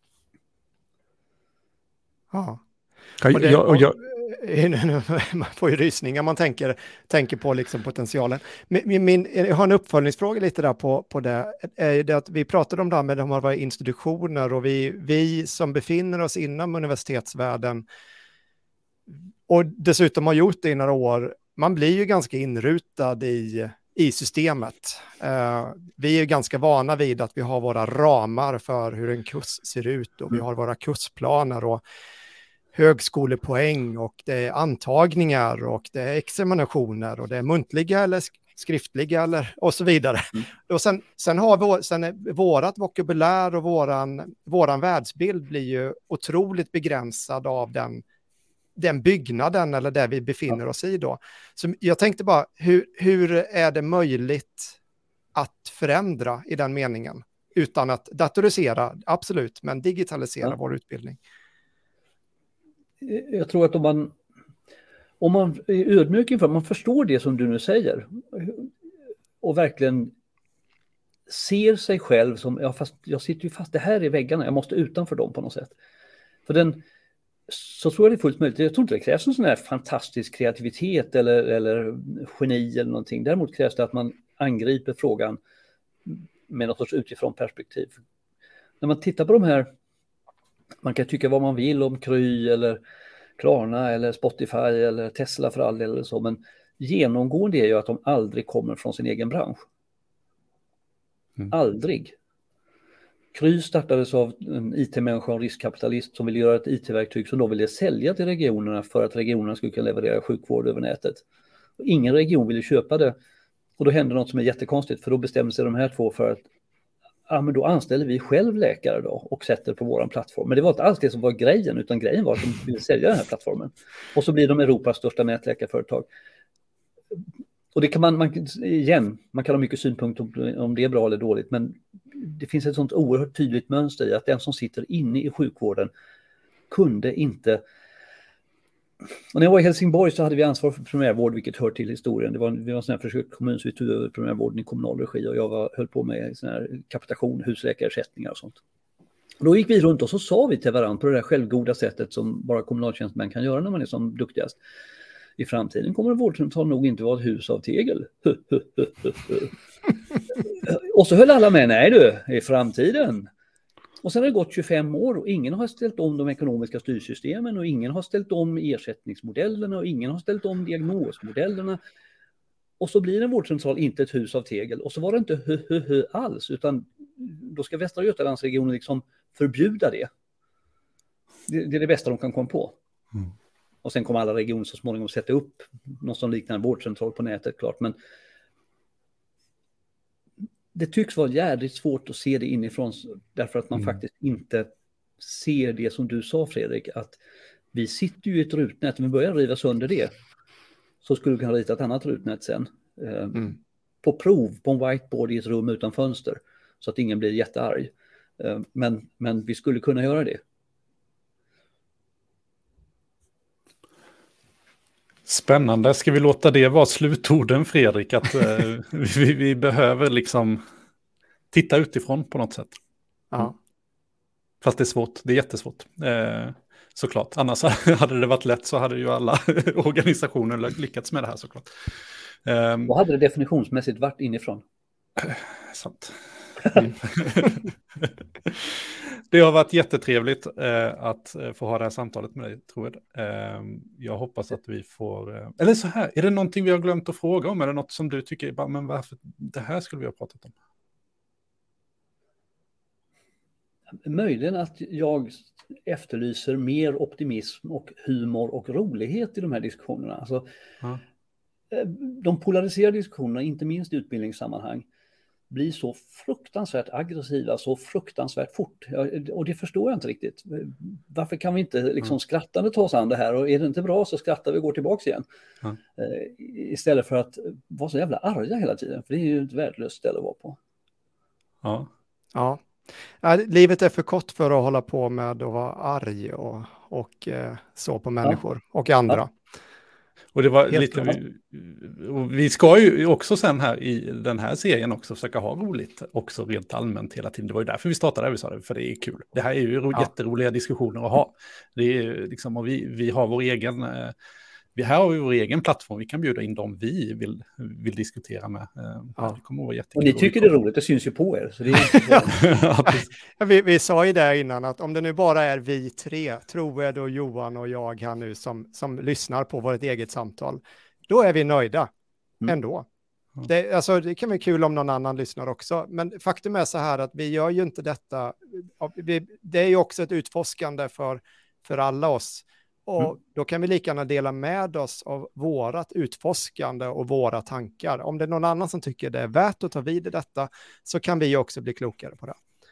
Ja. Och det, och jag, man får ju rysningar, man tänker, tänker på liksom potentialen. Min, min, jag har en uppföljningsfråga lite där på, på det. Är det att vi pratade om det här med de här institutioner och vi, vi som befinner oss inom universitetsvärlden och dessutom har gjort det i några år, man blir ju ganska inrutad i, i systemet. Uh, vi är ganska vana vid att vi har våra ramar för hur en kurs ser ut och vi har våra kursplaner och högskolepoäng och det är antagningar och det är examinationer och det är muntliga eller skriftliga eller och så vidare. Mm. Och sen, sen har vi, sen är vårat vokabulär och våran, våran världsbild blir ju otroligt begränsad av den den byggnaden eller där vi befinner oss i då. Så jag tänkte bara, hur, hur är det möjligt att förändra i den meningen? Utan att datorisera, absolut, men digitalisera ja. vår utbildning. Jag tror att om man, om man är ödmjuk inför, man förstår det som du nu säger och verkligen ser sig själv som, ja, fast jag sitter ju fast, det här är väggarna, jag måste utanför dem på något sätt. För den så tror jag det är fullt möjligt. Jag tror inte det krävs en sån här fantastisk kreativitet eller, eller geni eller någonting. Däremot krävs det att man angriper frågan med något sorts utifrån perspektiv. När man tittar på de här Man kan tycka vad man vill om Kry eller Klarna eller Spotify eller Tesla för all del eller så, men genomgående är ju att de aldrig kommer från sin egen bransch. Mm. Aldrig. Kry startades av en I T-människa och riskkapitalist som ville göra ett I T-verktyg som då ville sälja till regionerna för att regionerna skulle kunna leverera sjukvård över nätet. Och ingen region ville köpa det. Och då hände något som är jättekonstigt, för då bestämde sig de här två för att ja, men då anställer vi själv läkare då och sätter på våran plattform. Men det var inte alls det som var grejen, utan grejen var att de ville sälja den här plattformen. Och så blir de Europas största nätläkarföretag. Och det kan man, man igen, man kan ha mycket synpunkter om, om det är bra eller dåligt, men det finns ett sånt oerhört tydligt mönster i att den som sitter inne i sjukvården kunde inte. Och när jag var i Helsingborg så hade vi ansvar för primärvård, vilket hör till historien. Det var, vi var en sån här försökskommun, så vi tog över primärvården i kommunal regi och jag var, höll på med sån här kapitation, husläkarersättningar och sånt. Och då gick vi runt och så sa vi till varandra på det där självgoda sättet som bara kommunaltjänstemän kan göra när man är som duktigast. I framtiden kommer vårdcentral nog inte vara ett hus av tegel. Och så höll alla med, nej du, i framtiden. Och sen har det gått tjugofem år och ingen har ställt om de ekonomiska styrsystemen och ingen har ställt om ersättningsmodellerna och ingen har ställt om diagnosmodellerna. Och så blir en vårdcentral inte ett hus av tegel. Och så var det inte hö, hö, hö alls, utan då ska Västra Götalandsregionen liksom förbjuda det. Det, det är det bästa de kan komma på. Mm. Och sen kommer alla regioner så småningom sätta upp något som liknar en vårdcentral på nätet, klart. Men det tycks vara jävligt svårt att se det inifrån, därför att man mm. faktiskt inte ser det som du sa, Fredrik, att vi sitter ju i ett rutnät, om vi börjar riva sönder det så skulle vi kunna rita ett annat rutnät sen. Mm. På prov, på en whiteboard i ett rum utan fönster, så att ingen blir jättearg. Men, men vi skulle kunna göra det. Spännande. Ska vi låta det vara slutorden, Fredrik? Att eh, vi, vi behöver liksom titta utifrån på något sätt. Ja. Fast det är svårt. Det är jättesvårt. Eh, såklart. Annars hade det varit lätt så hade ju alla organisationer lyckats med det här såklart. Eh, Vad hade det definitionsmässigt varit inifrån? Sant. Mm. Det har varit jättetrevligt eh, att eh, få ha det här samtalet med dig, tror jag. Eh, jag hoppas att vi får... Eh, eller så här, är det någonting vi har glömt att fråga om? Är det något som du tycker, bara, men varför det här skulle vi ha pratat om? Möjligen att jag efterlyser mer optimism och humor och rolighet i de här diskussionerna. Alltså, ja. De polariserade diskussionerna, inte minst i utbildningssammanhang, blir så fruktansvärt aggressiva, så fruktansvärt fort. Och det förstår jag inte riktigt. Varför kan vi inte liksom mm. skrattande ta oss an det här? Och är det inte bra så skrattar vi och går tillbaka igen. Mm. Istället för att vara så jävla arga hela tiden. För det är ju ett värdelöst ställe att vara på. Ja. Ja. Ja, livet är för kort för att hålla på med att vara arg och, och eh, så på människor ja. Och andra. Ja. Och det var Helt lite, vi, och vi ska ju också sen här i den här serien också försöka ha roligt också rent allmänt hela tiden. Det var ju därför vi startade, vi sa det, för det är kul. Det här är ju ja. jätteroliga diskussioner att ha. Det är liksom, och vi, vi har vår egen, vi här har vi vår egen plattform, vi kan bjuda in dem vi vill, vill diskutera med. Ja. Det kommer att vara jättekul. Och ni tycker det är roligt, det syns ju på er. Så det är ja, vi, vi sa ju där innan att om det nu bara är vi tre, Troed och Johan och jag här nu som, som lyssnar på vårt eget samtal, då är vi nöjda mm. ändå. Mm. Det, alltså, det kan vara kul om någon annan lyssnar också, men faktum är så här att vi gör ju inte detta, vi, det är ju också ett utforskande för, för alla oss. Och mm. då kan vi lika gärna dela med oss av vårat utforskande och våra tankar. Om det är någon annan som tycker det är värt att ta vid i detta, så kan vi också bli klokare på det.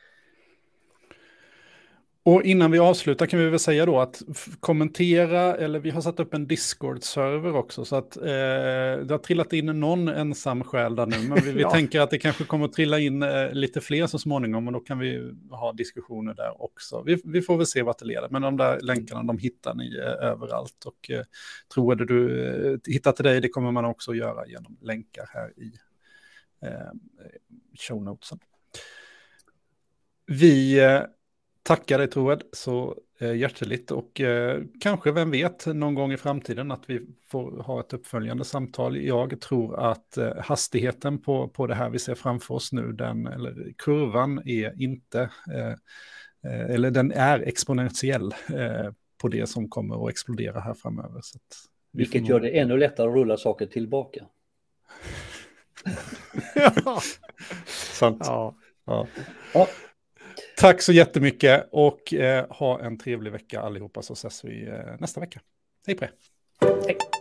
Och innan vi avslutar kan vi väl säga då att f- kommentera, eller vi har satt upp en Discord-server också, så att eh, det har trillat in någon ensam själ där nu, men vi, vi ja. tänker att det kanske kommer att trilla in eh, lite fler så småningom, och då kan vi ha diskussioner där också. Vi, vi får väl se vad det leder, men de där länkarna de hittar ni eh, överallt, och eh, tror det du eh, hittar till dig, det kommer man också att göra genom länkar här i eh, show notesen. Vi... Eh, Tackar dig, Troed, så eh, hjärtligt, och eh, kanske, vem vet, någon gång i framtiden att vi får ha ett uppföljande samtal. Jag tror att eh, hastigheten på, på det här vi ser framför oss nu, den, eller kurvan är inte eh, eh, eller den är exponentiell eh, på det som kommer att explodera här framöver. Så att Vilket nog... gör det ännu lättare att rulla saker tillbaka. Ja. Sant. Ja. Ja. Ja. Tack så jättemycket och eh, ha en trevlig vecka allihopa, så ses vi eh, nästa vecka. Hej på er. Hej.